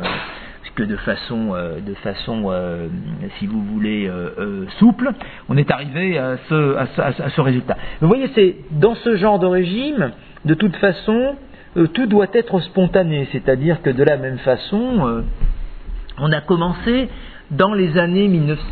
si vous voulez souple, on est arrivé à ce résultat. Vous voyez, c'est dans ce genre de régime, de toute façon, tout doit être spontané, c'est-à-dire que de la même façon, on a commencé dans les années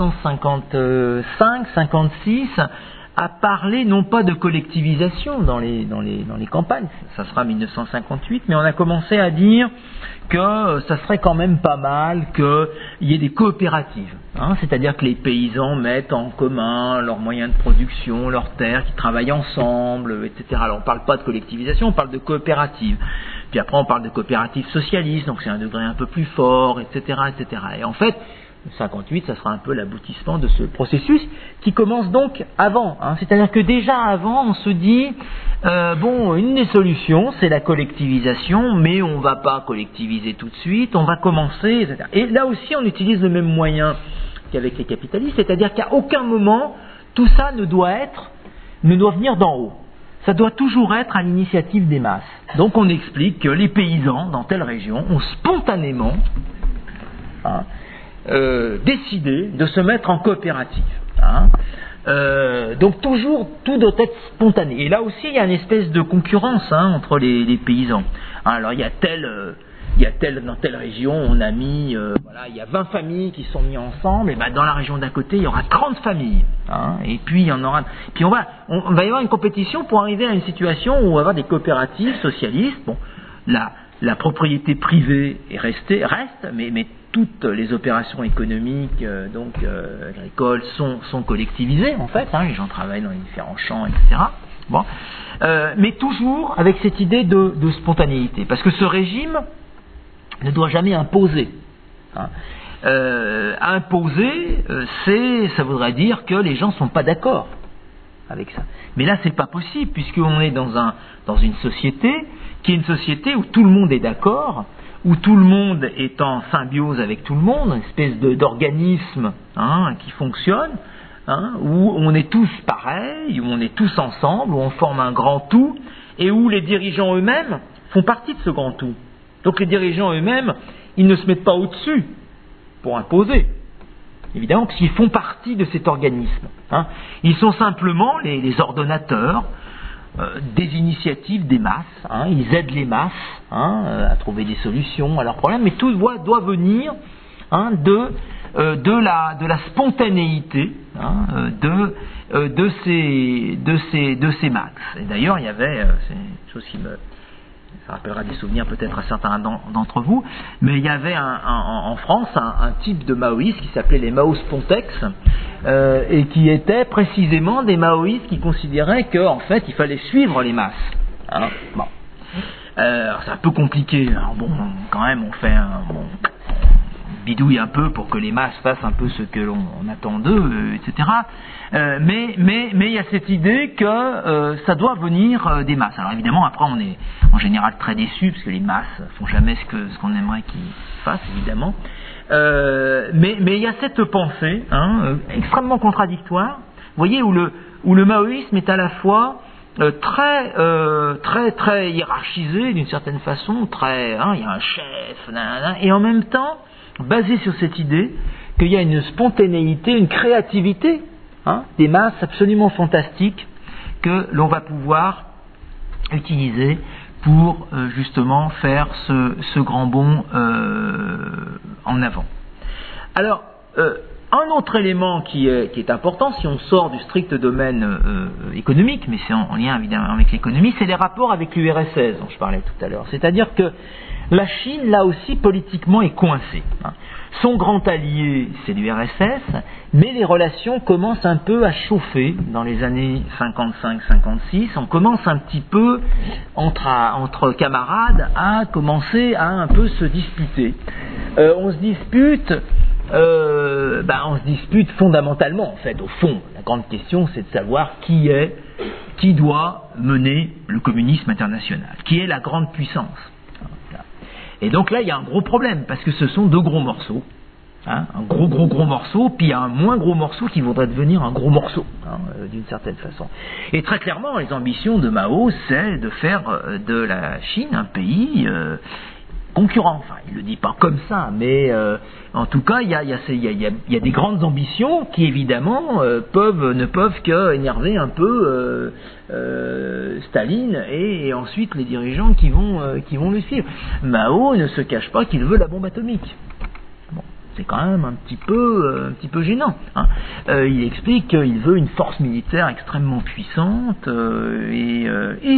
1955-56 à parler non pas de collectivisation dans les campagnes, ça sera 1958, mais on a commencé à dire que ça serait quand même pas mal qu'il y ait des coopératives, c'est-à-dire que les paysans mettent en commun leurs moyens de production, leurs terres, qu'ils travaillent ensemble, etc. Alors on ne parle pas de collectivisation, on parle de coopérative. Puis après on parle de coopérative socialiste, donc c'est un degré un peu plus fort, etc., etc. Et en fait, 58, ça sera un peu l'aboutissement de ce processus qui commence donc avant. C'est-à-dire que déjà avant, on se dit, une des solutions, c'est la collectivisation, mais on ne va pas collectiviser tout de suite, on va commencer, etc. Et là aussi, on utilise le même moyen qu'avec les capitalistes, c'est-à-dire qu'à aucun moment, tout ça ne doit venir d'en haut. Ça doit toujours être à l'initiative des masses. Donc on explique que les paysans dans telle région ont spontanément décidé de se mettre en coopérative. Donc toujours, tout doit être spontané. Et là aussi, il y a une espèce de concurrence entre les paysans. Alors il y a tel il y a dans telle région, on a mis, il y a 20 familles qui sont mises ensemble, et ben dans la région d'à côté, il y aura 30 familles. Hein, et puis il y en aura. Puis on va y avoir une compétition pour arriver à une situation où on va avoir des coopératives socialistes. Bon, la propriété privée reste, mais toutes les opérations économiques, agricoles, sont collectivisées en fait. Hein, les gens travaillent dans les différents champs, etc. Bon, mais toujours avec cette idée de spontanéité, parce que ce régime ne doit jamais imposer. Hein. Imposer, ça voudrait dire que les gens ne sont pas d'accord avec ça. Mais là, c'est pas possible, puisqu'on est dans une société qui est une société où tout le monde est d'accord, où tout le monde est en symbiose avec tout le monde, une espèce d'organisme qui fonctionne, où on est tous pareils, où on est tous ensemble, où on forme un grand tout, et où les dirigeants eux-mêmes font partie de ce grand tout. Donc les dirigeants eux-mêmes, ils ne se mettent pas au-dessus pour imposer. Évidemment, parce qu'ils font partie de cet organisme. Hein. Ils sont simplement les ordonnateurs des initiatives des masses. Hein. Ils aident les masses à trouver des solutions à leurs problèmes, mais tout doit venir de la spontanéité de ces masses. Et d'ailleurs, il y avait, c'est une chose qui ça rappellera des souvenirs peut-être à certains d'entre vous, mais il y avait en France un type de maoïstes qui s'appelait les Mao Spontex, et qui étaient précisément des maoïstes qui considéraient qu'en fait il fallait suivre les masses. Hein, bon. Alors c'est un peu compliqué, alors bon, quand même on fait bidouille un peu pour que les masses fassent un peu ce que l'on attend d'eux, etc. Mais il y a cette idée que ça doit venir des masses. Alors évidemment, après on est en général très déçus parce que les masses font jamais ce qu'on aimerait qu'ils fassent, évidemment. Mais il y a cette pensée extrêmement contradictoire, vous voyez, où le maoïsme est à la fois très hiérarchisé d'une certaine façon, il y a un chef, et en même temps basé sur cette idée qu'il y a une spontanéité, une créativité des masses absolument fantastiques que l'on va pouvoir utiliser pour justement faire ce grand bond en avant. Alors, un autre élément qui est important, si on sort du strict domaine économique, mais c'est en lien évidemment avec l'économie, c'est les rapports avec l'URSS dont je parlais tout à l'heure. C'est-à-dire que la Chine, là aussi, politiquement, est coincée. Son grand allié, c'est l'URSS, mais les relations commencent un peu à chauffer dans les années 55-56. On commence un petit peu, entre camarades, à commencer à un peu se disputer. On se dispute fondamentalement, en fait, au fond. La grande question, c'est de savoir qui doit mener le communisme international, qui est la grande puissance. Et donc là, il y a un gros problème, parce que ce sont deux gros morceaux. Un gros morceau, puis il y a un moins gros morceau qui voudrait devenir un gros morceau, d'une certaine façon. Et très clairement, les ambitions de Mao, c'est de faire de la Chine un pays concurrent. Enfin, il ne le dit pas comme ça, mais en tout cas, il y a des grandes ambitions qui, évidemment, ne peuvent qu'énerver un peu Staline et ensuite les dirigeants qui vont le suivre. Mao ne se cache pas qu'il veut la bombe atomique. Bon, c'est quand même un petit peu gênant. Il explique qu'il veut une force militaire extrêmement puissante et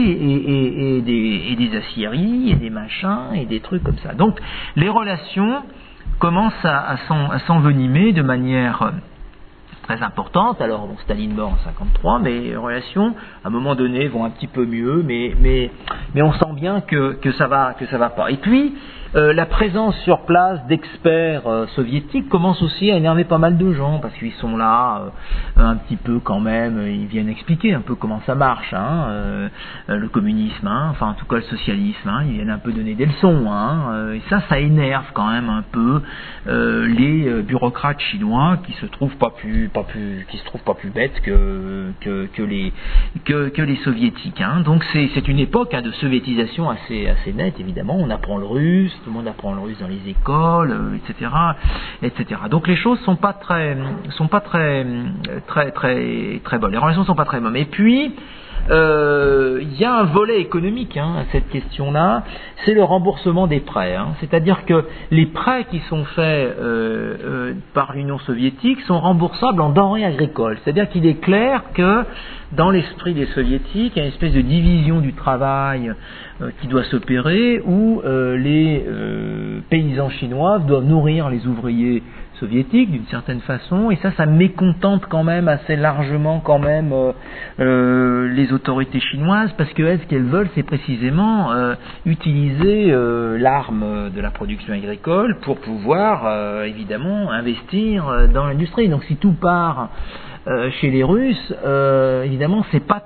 des aciéries et des machins et des trucs comme ça. Donc les relations commencent à s'envenimer de manière très importante. Alors bon, Staline meurt en 53, mais les relations à un moment donné vont un petit peu mieux, mais on sent bien que ça va pas. Et puis la présence sur place d'experts soviétiques commence aussi à énerver pas mal de gens, parce qu'ils sont là un petit peu quand même, ils viennent expliquer un peu comment ça marche, le communisme, enfin en tout cas le socialisme, ils viennent un peu donner des leçons, et ça énerve quand même un peu les bureaucrates chinois qui se trouvent pas plus bêtes que les soviétiques. Donc c'est une époque de soviétisation assez nette, évidemment. On apprend le russe, tout le monde apprend le russe dans les écoles, etc. Donc les choses sont pas très bonnes. Les relations sont pas très bonnes. Et puis il y a un volet économique à cette question-là, c'est le remboursement des prêts. C'est-à-dire que les prêts qui sont faits par l'Union soviétique sont remboursables en denrées agricoles. C'est-à-dire qu'il est clair que dans l'esprit des soviétiques, il y a une espèce de division du travail qui doit s'opérer où les paysans chinois doivent nourrir les ouvriers soviétiques d'une certaine façon, et ça mécontente quand même assez largement quand même les autorités chinoises, parce que elles, ce qu'elles veulent, c'est précisément utiliser l'arme de la production agricole pour pouvoir évidemment investir dans l'industrie. Donc si tout part chez les Russes, évidemment, c'est pas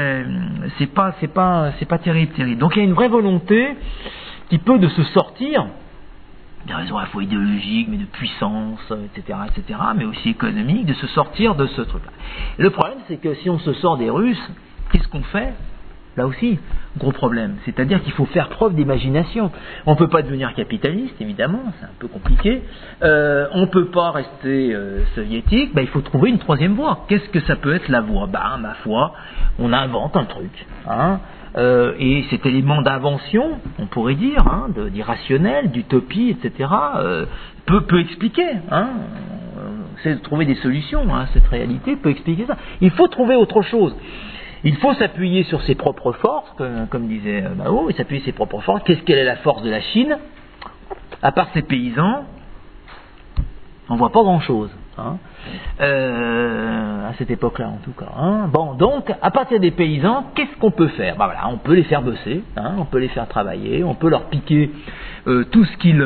terrible. Donc il y a une vraie volonté qui peut de se sortir, des raisons à la fois idéologiques, mais de puissance, etc., mais aussi économiques, de se sortir de ce truc-là. Et le problème, c'est que si on se sort des Russes, qu'est-ce qu'on fait ? Là aussi, gros problème. C'est-à-dire qu'il faut faire preuve d'imagination. On ne peut pas devenir capitaliste, évidemment, c'est un peu compliqué. On ne peut pas rester soviétique. Il faut trouver une troisième voie. Qu'est-ce que ça peut être la voie ? Ma foi, on invente un truc. Et cet élément d'invention, on pourrait dire, d'irrationnel, d'utopie, etc., peut expliquer. C'est de trouver des solutions. Cette réalité peut expliquer ça. Il faut trouver autre chose. Il faut s'appuyer sur ses propres forces, comme disait Mao, et s'appuyer sur ses propres forces. Quelle est la force de la Chine ? À part ses paysans, on voit pas grand-chose. À cette époque-là, en tout cas. Donc, à partir des paysans, qu'est-ce qu'on peut faire ? On peut les faire bosser, on peut les faire travailler, on peut leur piquer tout ce qu'ils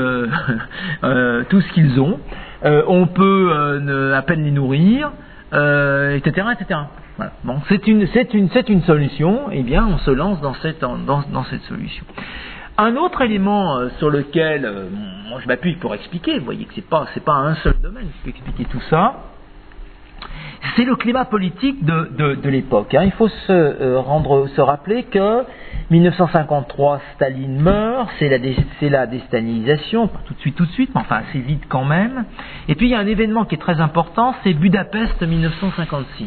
ont, on peut à peine les nourrir, etc., etc. Voilà. Bon, c'est une solution. Eh bien, on se lance dans cette solution. Un autre élément sur lequel moi je m'appuie pour expliquer, vous voyez que c'est pas un seul domaine qui peut expliquer tout ça, c'est le climat politique de l'époque. Il faut se rappeler que 1953, Staline meurt, c'est la déstalinisation, pas tout de suite, mais enfin assez vite quand même. Et puis il y a un événement qui est très important, c'est Budapest 1956.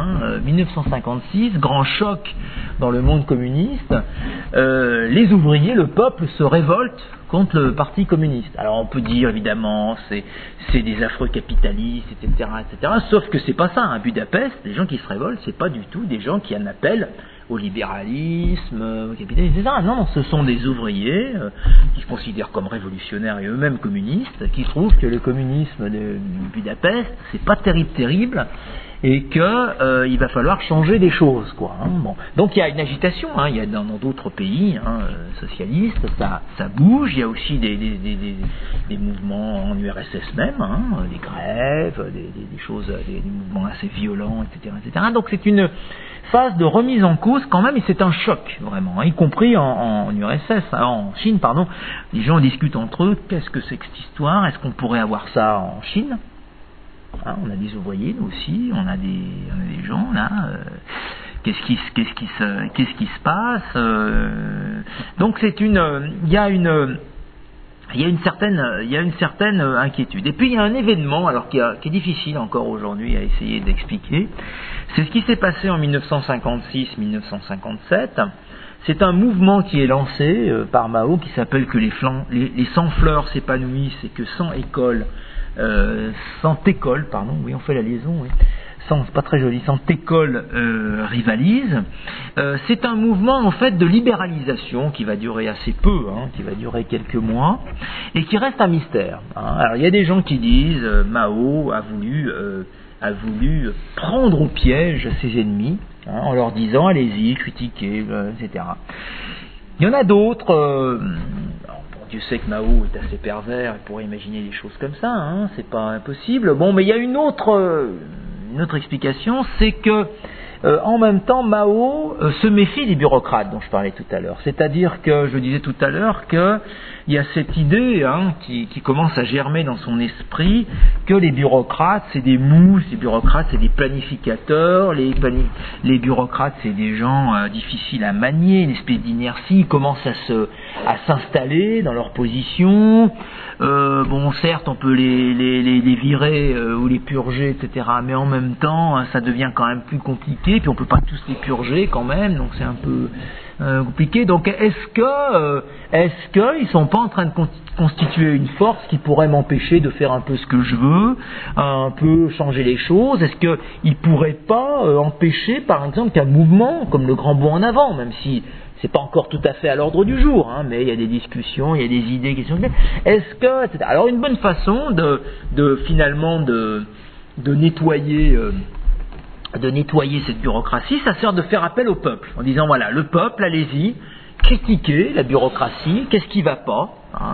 1956, grand choc dans le monde communiste. Les ouvriers, le peuple se révolte contre le parti communiste. Alors on peut dire évidemment c'est des affreux capitalistes, etc., etc. Sauf que c'est pas ça. À Budapest, les gens qui se révoltent, c'est pas du tout des gens qui en appellent au libéralisme, au capitalisme, etc. Non, ce sont des ouvriers qui se considèrent comme révolutionnaires et eux-mêmes communistes, qui trouvent que le communisme de Budapest, c'est pas terrible, et que il va falloir changer des choses, quoi. Bon. Donc il y a une agitation, il y a dans d'autres pays socialistes, ça bouge. Il y a aussi des mouvements en URSS même, des grèves, des choses, des mouvements assez violents, etc., etc. Donc c'est une phase de remise en cause quand même, et c'est un choc vraiment, y compris en URSS, en Chine, pardon. Les gens discutent entre eux, qu'est-ce que c'est que cette histoire ? Est-ce qu'on pourrait avoir ça en Chine ? On a des ouvriers, nous aussi, on a des gens là. Qu'est-ce qui se passe ? Donc il y a une certaine inquiétude. Et puis il y a un événement, alors qui est difficile encore aujourd'hui à essayer d'expliquer. C'est ce qui s'est passé en 1956-1957. C'est un mouvement qui est lancé par Mao qui s'appelle que les 100 fleurs s'épanouissent et que 100 écoles. 100 écoles, pardon, oui, on fait la liaison, oui. 100, c'est pas très joli, 100 écoles rivalisent. C'est un mouvement en fait de libéralisation qui va durer assez peu, qui va durer quelques mois, et qui reste un mystère. Alors il y a des gens qui disent Mao a voulu prendre au piège ses ennemis, en leur disant allez-y, critiquez, etc. Il y en a d'autres. Dieu sait que Mao est assez pervers, il pourrait imaginer des choses comme ça, c'est pas impossible. Bon, mais il y a une autre explication, c'est que en même temps Mao se méfie des bureaucrates dont je parlais tout à l'heure. C'est-à-dire que, je disais tout à l'heure, qu'il y a cette idée qui commence à germer dans son esprit que les bureaucrates c'est des mous, les bureaucrates c'est des planificateurs, les bureaucrates c'est des gens difficiles à manier, une espèce d'inertie, ils commencent à s'installer dans leur position. Bon, certes on peut les virer ou les purger, etc., mais en même temps ça devient quand même plus compliqué. compliqué, puis on peut pas tous les purger quand même, donc c'est un peu compliqué. Donc est-ce qu'ils sont pas en train de constituer une force qui pourrait m'empêcher de faire un peu ce que je veux, un peu changer les choses? Est-ce qu'ils pourraient pas empêcher, par exemple, qu'un mouvement comme le Grand Bond en Avant, même si c'est pas encore tout à fait à l'ordre du jour, hein, mais il y a des discussions, il y a des idées qui sont faites. Est-ce que, etc. Alors une bonne façon finalement de nettoyer cette bureaucratie, ça sert de faire appel au peuple, en disant voilà, le peuple, allez-y, critiquez la bureaucratie, qu'est-ce qui va pas, hein,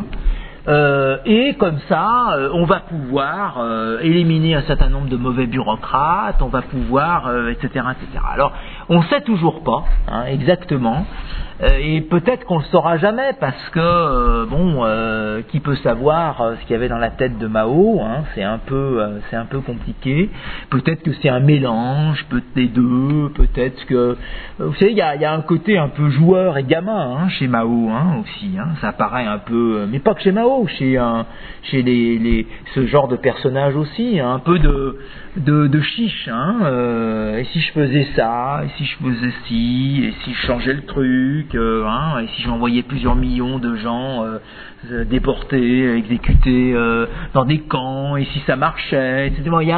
et comme ça, on va pouvoir éliminer un certain nombre de mauvais bureaucrates, on va pouvoir, etc., etc. Alors, on ne sait toujours pas, hein, exactement, et peut-être qu'on le saura jamais parce que qui peut savoir ce qu'il y avait dans la tête de Mao, hein, c'est un peu compliqué. Peut-être que c'est un mélange, peut-être des deux, peut-être que vous savez, il y a un côté un peu joueur et gamin, hein, chez Mao, hein, aussi, hein, ça paraît un peu, mais pas que chez Mao, chez ce genre de personnage aussi, hein, un peu de chiche, hein, et si je faisais ça, et si je faisais ci, et si je changeais le truc, hein, et si j'envoyais plusieurs millions de gens déportés, exécutés dans des camps, et si ça marchait, etc. Il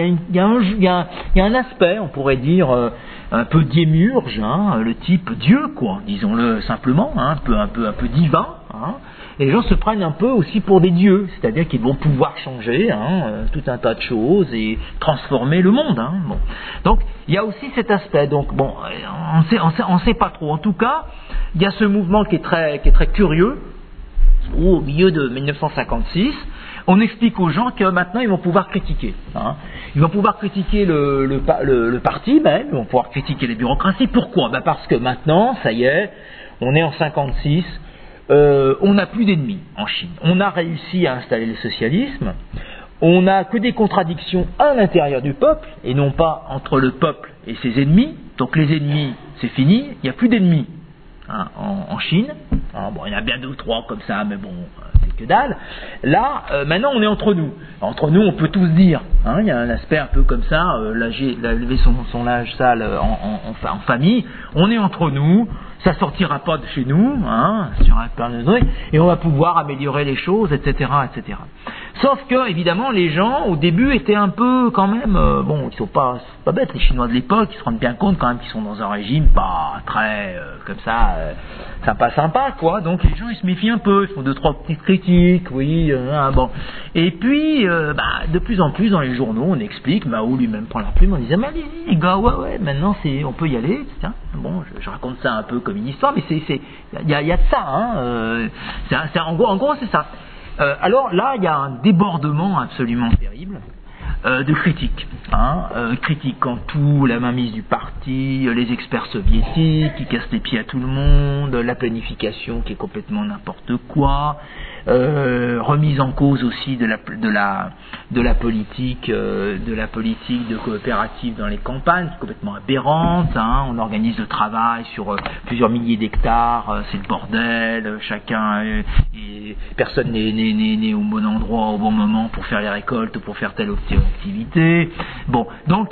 y a un aspect, on pourrait dire, un peu démiurge, hein, le type Dieu, quoi, disons-le simplement, hein, un peu divin, hein. Et les gens se prennent un peu aussi pour des dieux, c'est-à-dire qu'ils vont pouvoir changer, hein, tout un tas de choses et transformer le monde, hein. Bon. Donc il y a aussi cet aspect. Donc bon, on sait pas trop. En tout cas, il y a ce mouvement qui est très curieux, où au milieu de 1956, on explique aux gens que maintenant ils vont pouvoir critiquer, hein. Ils vont pouvoir critiquer le parti même, ils vont pouvoir critiquer les bureaucraties. Pourquoi? Parce que maintenant, ça y est, on est en 56. On n'a plus d'ennemis en Chine. On a réussi à installer le socialisme. On n'a que des contradictions à l'intérieur du peuple et non pas entre le peuple et ses ennemis. Donc les ennemis, c'est fini. Il n'y a plus d'ennemis, hein, en Chine. Hein, bon, il y en a bien deux ou trois comme ça, mais bon, c'est que dalle. Là, maintenant, on est entre nous. Entre nous, on peut tous dire. Hein, il y a un aspect un peu comme ça. Lever son linge sale en famille. On est entre nous. Ça sortira pas de chez nous, hein, et on va pouvoir améliorer les choses, etc., etc. Sauf que, évidemment, les gens, au début, étaient un peu, quand même, bon, ils sont pas bêtes, les Chinois de l'époque, ils se rendent bien compte, quand même, qu'ils sont dans un régime pas très, comme ça, sympa, quoi. Donc, les gens, ils se méfient un peu, ils font 2-3 petites critiques, oui, bon. Et puis, de plus en plus, dans les journaux, on explique, Mao lui-même prend la plume, on disait, mais allez, les gars, ouais, maintenant, on peut y aller, etc. Bon, je raconte ça un peu comme une histoire, mais il y a de ça, hein, en gros, c'est ça. Alors là, il y a un débordement absolument terrible de critiques, hein, critiquant tout, la mainmise du parti, les experts soviétiques qui cassent les pieds à tout le monde, la planification qui est complètement n'importe quoi, remise en cause aussi de la politique de coopérative dans les campagnes, qui est complètement aberrante, hein. On organise le travail sur plusieurs milliers d'hectares, c'est le bordel, personne n'est au bon endroit au bon moment pour faire les récoltes, pour faire telle ou telle activité. Bon, donc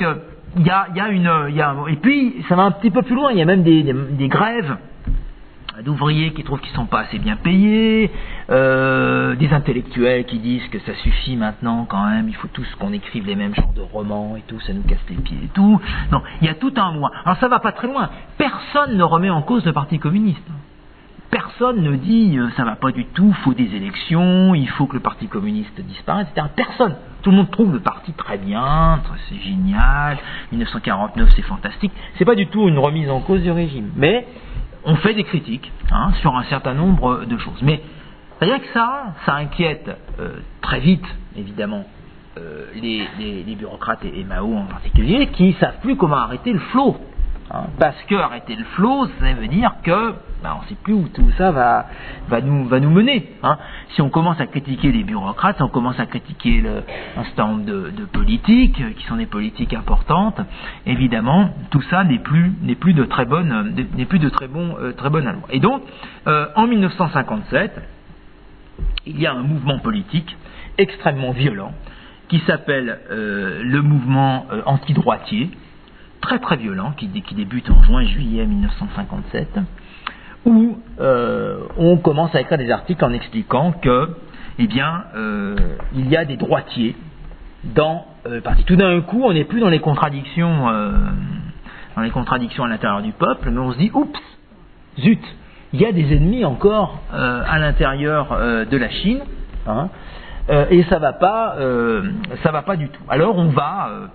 et puis ça va un petit peu plus loin, il y a même des grèves d'ouvriers qui trouvent qu'ils ne sont pas assez bien payés, des intellectuels qui disent que ça suffit maintenant quand même, il faut tous qu'on écrive les mêmes genres de romans et tout, ça nous casse les pieds et tout. Non, il y a tout un mois. Alors ça va pas très loin, personne ne remet en cause le Parti communiste. Personne ne dit ça va pas du tout, il faut des élections, il faut que le Parti communiste disparaisse, etc. Personne. Tout le monde trouve le parti très bien, c'est génial, 1949 c'est fantastique. C'est pas du tout une remise en cause du régime. Mais on fait des critiques, hein, sur un certain nombre de choses. Mais rien que ça inquiète très vite, évidemment, les bureaucrates et Mao en particulier, qui ne savent plus comment arrêter le flot. Hein, parce que arrêter le flot, ça veut dire que on ne sait plus où tout ça va nous mener. Hein. Si on commence à critiquer les bureaucrates, si on commence à critiquer un certain nombre de politiques, qui sont des politiques importantes, évidemment, tout ça n'est plus de très bonne allure. Et donc, en 1957, il y a un mouvement politique extrêmement violent qui s'appelle le mouvement anti-droitier, très très violent qui débute en juin-juillet 1957, où on commence à écrire des articles en expliquant que, il y a des droitiers dans le parti. Tout d'un coup, on n'est plus dans les contradictions à l'intérieur du peuple, mais on se dit, oups, zut, il y a des ennemis encore à l'intérieur de la Chine, hein, et ça va pas du tout. Alors on va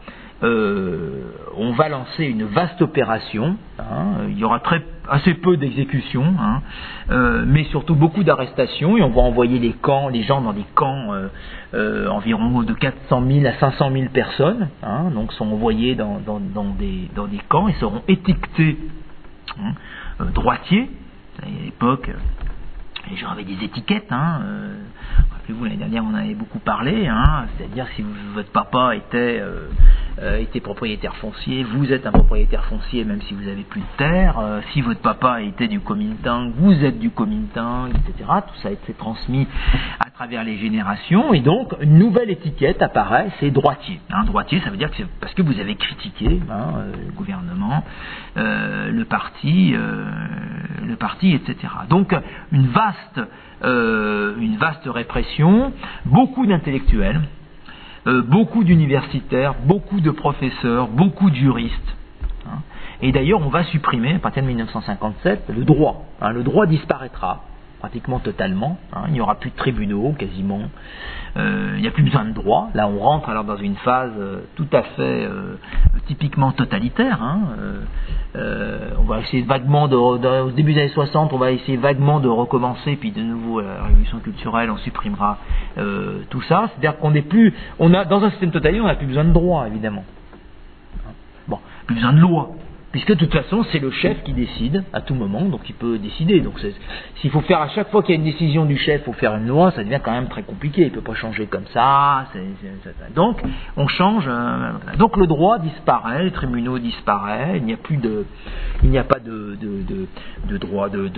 lancer une vaste opération. Hein, il y aura assez peu d'exécutions, hein, mais surtout beaucoup d'arrestations, et on va envoyer les gens dans des camps, environ de 400 000 à 500 000 personnes, hein, donc sont envoyés dans des camps et seront étiquetés droitiers. À l'époque, les gens avaient des étiquettes, hein, rappelez-vous, l'année dernière on en avait beaucoup parlé, hein, c'est-à-dire si votre papa était propriétaire foncier, vous êtes un propriétaire foncier même si vous n'avez plus de terre, si votre papa était du Kuomintang, vous êtes du Kuomintang, etc. Tout ça a été transmis à travers les générations, et donc une nouvelle étiquette apparaît, c'est droitier. Hein, droitier, ça veut dire que c'est parce que vous avez critiqué le gouvernement, le parti, etc. Donc une vaste répression, beaucoup d'intellectuels, beaucoup d'universitaires, beaucoup de professeurs, beaucoup de juristes. Hein. Et d'ailleurs, on va supprimer, à partir de 1957, le droit. Hein, le droit disparaîtra pratiquement totalement. Hein, il n'y aura plus de tribunaux, quasiment. Il n'y a plus besoin de droit. Là, on rentre alors dans une phase tout à fait typiquement totalitaire. Hein. On va essayer vaguement, au début des années 60, on va essayer vaguement de recommencer, puis de nouveau à la révolution culturelle, on supprimera tout ça. C'est-à-dire dans un système totalitaire, on n'a plus besoin de droit, évidemment. Bon, plus besoin de loi. Puisque de toute façon, c'est le chef qui décide à tout moment, donc il peut décider. Donc s'il faut faire à chaque fois qu'il y a une décision du chef, il faut faire une loi, ça devient quand même très compliqué. Il ne peut pas changer comme ça. Donc on change. Donc le droit disparaît, les tribunaux disparaissent. Il n'y a pas de droit de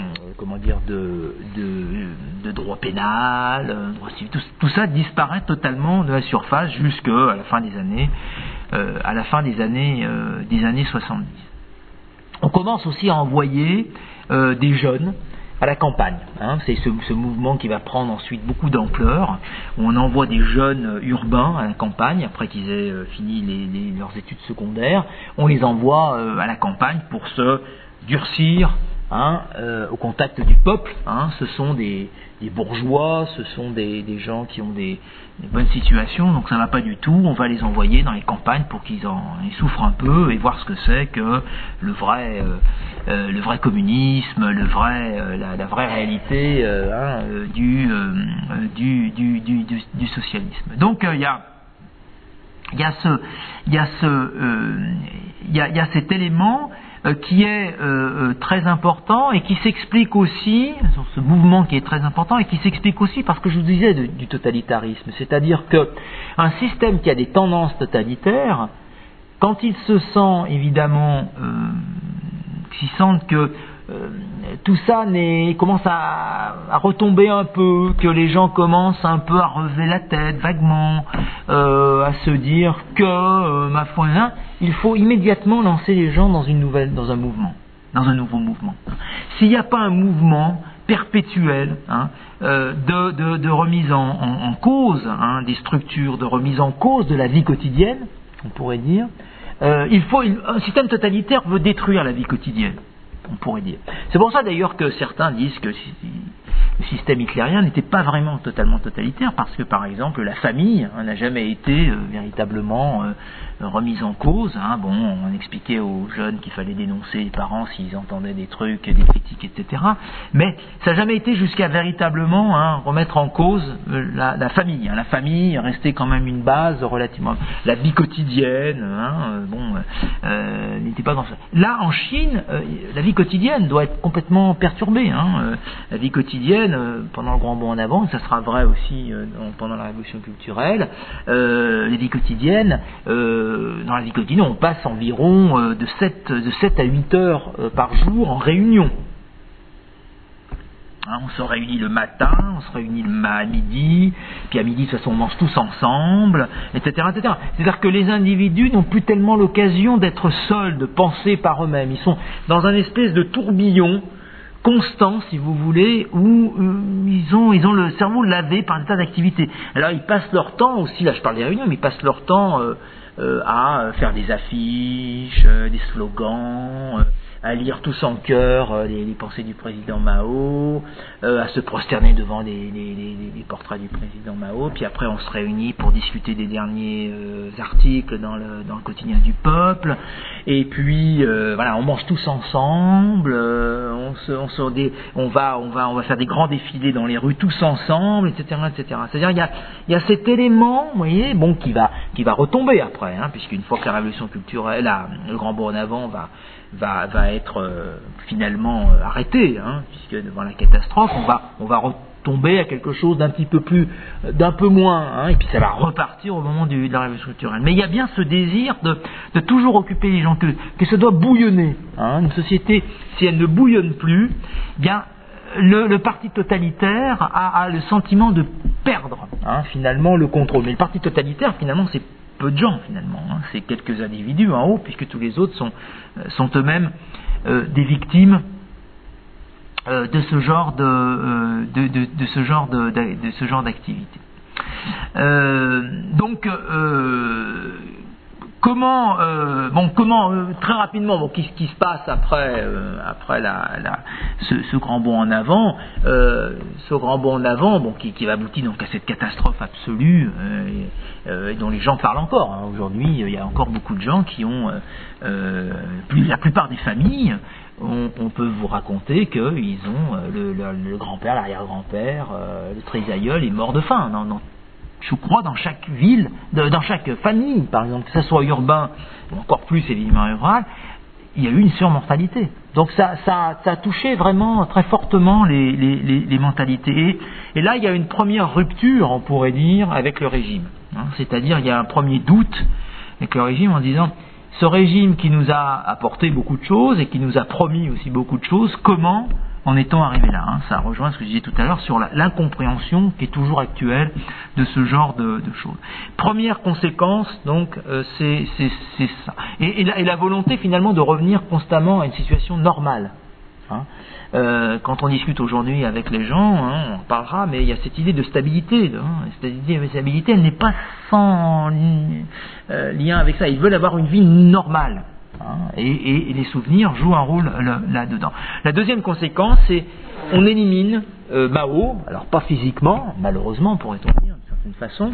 droit pénal, droit civil. Tout ça disparaît totalement de la surface jusqu'à la fin des années. À la fin des années 70. On commence aussi à envoyer des jeunes à la campagne. Hein. C'est ce mouvement qui va prendre ensuite beaucoup d'ampleur, où on envoie des jeunes urbains à la campagne, après qu'ils aient fini leurs études secondaires, on les envoie à la campagne pour se durcir, hein, au contact du peuple. Hein. Ce sont des bourgeois, ce sont des gens qui ont des bonnes situations, donc ça va pas du tout. On va les envoyer dans les campagnes pour qu'ils souffrent un peu et voir ce que c'est que le vrai communisme, la vraie réalité du socialisme. Donc il y a cet élément qui est très important et qui s'explique aussi, sur ce mouvement qui est très important et qui s'explique aussi parce que je vous disais du totalitarisme, c'est-à-dire que un système qui a des tendances totalitaires, quand il se sent évidemment, s'il sent que tout ça commence à retomber un peu, que les gens commencent un peu à relever la tête vaguement, à se dire que, ma foi, il faut immédiatement lancer les gens dans un nouveau mouvement. S'il n'y a pas un mouvement perpétuel de remise en cause des structures, de remise en cause de la vie quotidienne, on pourrait dire, un système totalitaire veut détruire la vie quotidienne. On pourrait dire. C'est pour ça d'ailleurs que certains disent que le système hitlérien n'était pas vraiment totalement totalitaire, parce que par exemple la famille n'a jamais été véritablement remise en cause. Bon, on expliquait aux jeunes qu'il fallait dénoncer les parents s'ils entendaient des trucs, des critiques, etc. Mais ça n'a jamais été jusqu'à véritablement remettre en cause la famille. La famille restait quand même une base relativement. La vie quotidienne, n'était pas dans ça. Là, en Chine, la vie quotidienne doit être complètement perturbée. La vie quotidienne, pendant le grand bond en avant, ça sera vrai aussi pendant la révolution culturelle, la vie quotidienne, dans la vie quotidienne, on passe environ de 7 à 8 heures par jour en réunion. On se réunit le matin, on se réunit à midi, puis à midi de toute façon on mange tous ensemble, etc., etc. C'est-à-dire que les individus n'ont plus tellement l'occasion d'être seuls, de penser par eux-mêmes. Ils sont dans un espèce de tourbillon constant, si vous voulez, où ils ont le cerveau lavé par des tas d'activités. Alors ils passent leur temps aussi, là je parle des réunions, mais ils passent leur temps à faire des affiches, des slogans, à lire tous en chœur les pensées du président Mao, à se prosterner devant les portraits du président Mao, puis après on se réunit pour discuter des derniers articles dans le quotidien du peuple, et puis voilà, on mange tous ensemble, on va faire des grands défilés dans les rues tous ensemble, etc., etc. C'est-à-dire il y a cet élément, vous voyez, bon, qui va retomber après, puisqu'une fois que la révolution culturelle, le Grand Bond en avant va être finalement arrêté, puisque devant la catastrophe, on va retomber à quelque chose d'un peu moins, et puis ça va repartir au moment de la révolution culturelle. Mais il y a bien ce désir de toujours occuper les gens, que ça doit bouillonner. Une société, si elle ne bouillonne plus, bien le parti totalitaire a le sentiment de perdre finalement le contrôle. Mais le parti totalitaire, finalement, c'est peu de gens finalement, c'est quelques individus en haut, puisque tous les autres sont eux-mêmes des victimes de ce genre d'activité. Comment très rapidement, qu'est-ce qui se passe après ce grand bond en avant, qui va aboutir donc à cette catastrophe absolue et dont les gens parlent encore. Aujourd'hui, il y a encore beaucoup de gens qui ont, la plupart des familles, on peut vous raconter qu'ils ont le grand-père, l'arrière-grand-père, le trisaïeul est mort de faim. Je crois dans chaque ville, dans chaque famille, par exemple, que ce soit urbain ou encore plus évidemment rural, il y a eu une surmortalité. Donc ça a touché vraiment très fortement les mentalités. Et là, il y a une première rupture, on pourrait dire, avec le régime. C'est-à-dire, il y a un premier doute avec le régime en disant, ce régime qui nous a apporté beaucoup de choses et qui nous a promis aussi beaucoup de choses, comment en est-on arrivé là? Ça rejoint ce que je disais tout à l'heure sur l'incompréhension qui est toujours actuelle de ce genre de choses. Première conséquence, donc, c'est ça. Et la volonté finalement de revenir constamment à une situation normale. Quand on discute aujourd'hui avec les gens, on en parlera, mais il y a cette idée de stabilité. Cette idée de stabilité, elle n'est pas sans lien avec ça. Ils veulent avoir une vie normale. Et les souvenirs jouent un rôle là-dedans. La deuxième conséquence, c'est on élimine Mao, alors pas physiquement, malheureusement pourrait-on dire d'une certaine façon,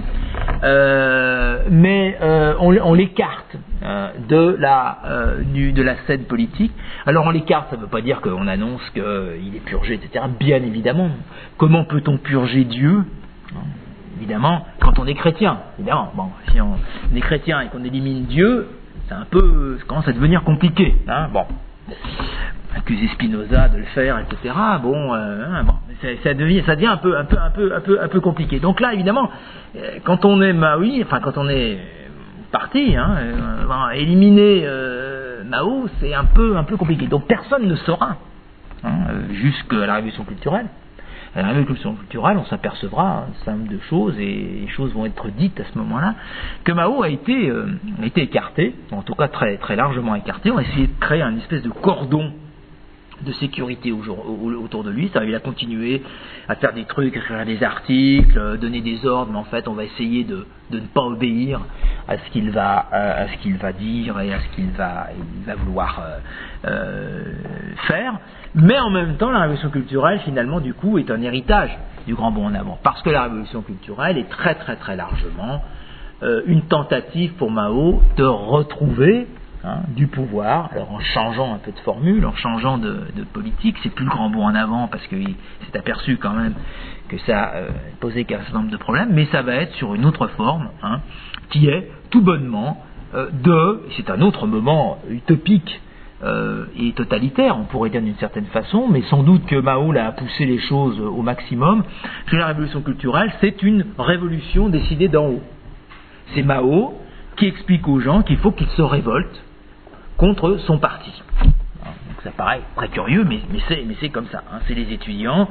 mais on l'écarte de la scène politique. Alors on l'écarte, ça ne veut pas dire qu'on annonce qu'il est purgé, etc. Bien évidemment. Comment peut-on purger Dieu ? Évidemment, quand on est chrétien. Évidemment, si on est chrétien et qu'on élimine Dieu, ça commence à devenir compliqué. Accuser Spinoza de le faire, etc. Ça devient un peu compliqué. Donc là, évidemment, quand on est Maoï, quand on est parti, éliminer Mao, c'est un peu compliqué. Donc personne ne saura, jusqu'à la révolution culturelle. À la révolution culturelle, on s'apercevra un certain nombre de choses, et les choses vont être dites à ce moment-là, que Mao a été écarté, en tout cas très, très largement écarté. On a essayé de créer un espèce de cordon de sécurité autour de lui. Il a continué à faire des trucs, à faire des articles, donner des ordres, mais en fait on va essayer de ne pas obéir à ce qu'il va dire et à ce qu'il va vouloir faire. Mais en même temps, la révolution culturelle, finalement, du coup, est un héritage du Grand Bond en avant. Parce que la révolution culturelle est très très très largement une tentative pour Mao de retrouver du pouvoir, alors en changeant un peu de formule, en changeant de politique. C'est plus le Grand Bond en avant parce qu'il s'est aperçu quand même que ça posait un certain nombre de problèmes, mais ça va être sur une autre forme, qui est tout bonnement c'est un autre moment utopique et totalitaire, on pourrait dire d'une certaine façon, mais sans doute que Mao a poussé les choses au maximum, que la révolution culturelle, c'est une révolution décidée d'en haut. C'est Mao qui explique aux gens qu'il faut qu'ils se révoltent contre son parti. Donc ça paraît très curieux, mais c'est comme ça. C'est les étudiants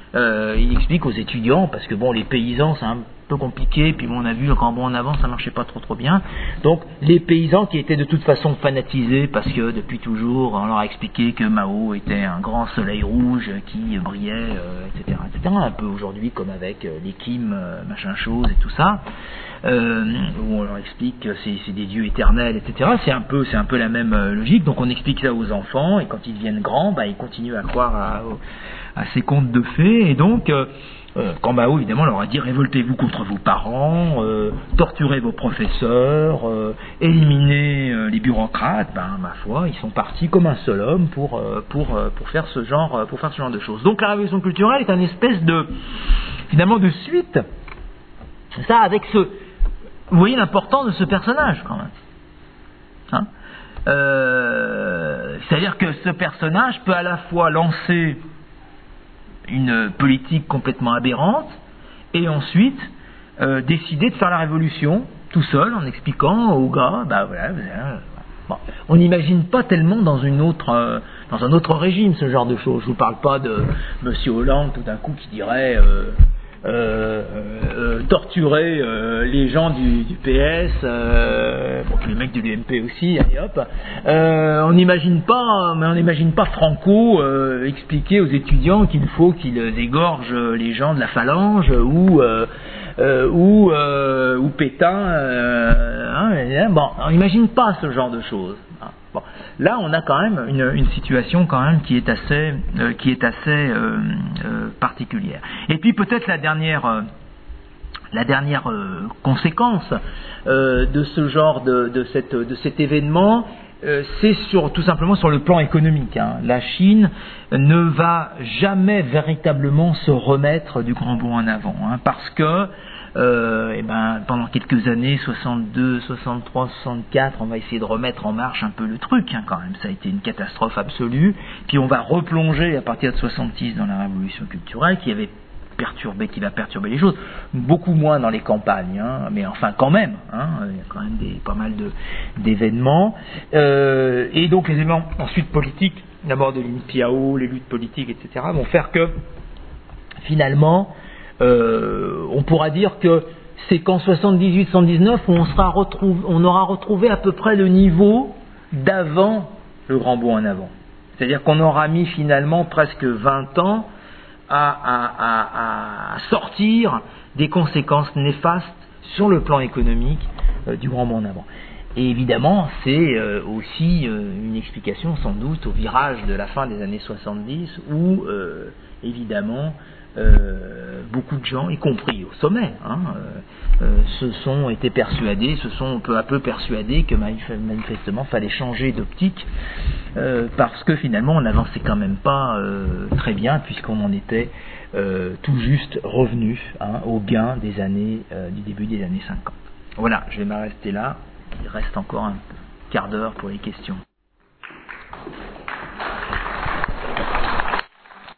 il explique aux étudiants, parce que bon, les paysans c'est un peu compliqué, puis bon, on a vu le Grand Bond en avant, ça marchait pas trop bien. Donc les paysans qui étaient de toute façon fanatisés, parce que depuis toujours on leur a expliqué que Mao était un grand soleil rouge qui brillait, etc., un peu aujourd'hui comme avec les Kim, machin chose et tout ça, où on leur explique que c'est des dieux éternels, etc. C'est un peu la même logique. Donc on explique ça aux enfants, et quand ils deviennent grands, ils continuent à croire à ces contes de fées, et donc quand Mao évidemment leur a dit révoltez-vous contre vos parents, torturez vos professeurs, éliminez les bureaucrates, ma foi, ils sont partis comme un seul homme pour faire ce genre de choses. Donc la révolution culturelle est une espèce de finalement de suite, ça avec vous voyez l'importance de ce personnage quand même. Hein, c'est-à-dire que ce personnage peut à la fois lancer une politique complètement aberrante et ensuite décider de faire la révolution tout seul en expliquant aux gars, bon, on n'imagine pas tellement dans un autre régime ce genre de choses. Je vous parle pas de Monsieur Hollande tout d'un coup qui dirait torturer les gens du PS, les mecs de l'UMP aussi, allez hop. On n'imagine pas Franco expliquer aux étudiants qu'il faut qu'ils égorgent les gens de la Phalange ou Pétain. On n'imagine pas ce genre de choses. Bon, là, on a quand même une situation quand même qui est assez particulière. Et puis peut-être la dernière conséquence de ce genre de cet événement, c'est tout simplement sur le plan économique. La Chine ne va jamais véritablement se remettre du grand bond en avant, parce que pendant quelques années, 62, 63, 64, on va essayer de remettre en marche un peu le truc, quand même. Ça a été une catastrophe absolue. Puis on va replonger à partir de 66 dans la révolution culturelle qui va perturber les choses. Beaucoup moins dans les campagnes, mais enfin quand même, il y a quand même pas mal d'événements. Et donc les éléments ensuite politiques, d'abord de Lin Piao, les luttes politiques, etc., vont faire que finalement, on pourra dire que c'est qu'en 78-79 où on aura retrouvé à peu près le niveau d'avant le grand bond en avant. C'est-à-dire qu'on aura mis finalement presque 20 ans à sortir des conséquences néfastes sur le plan économique du grand bond en avant. Et évidemment, c'est aussi une explication sans doute au virage de la fin des années 70 où évidemment beaucoup de gens, y compris au sommet, se sont peu à peu persuadés que manifestement fallait changer d'optique parce que finalement on n'avançait quand même pas très bien puisqu'on en était tout juste revenu au gain des années du début des années 50. Voilà, je vais m'arrêter là. Il reste encore un quart d'heure pour les questions.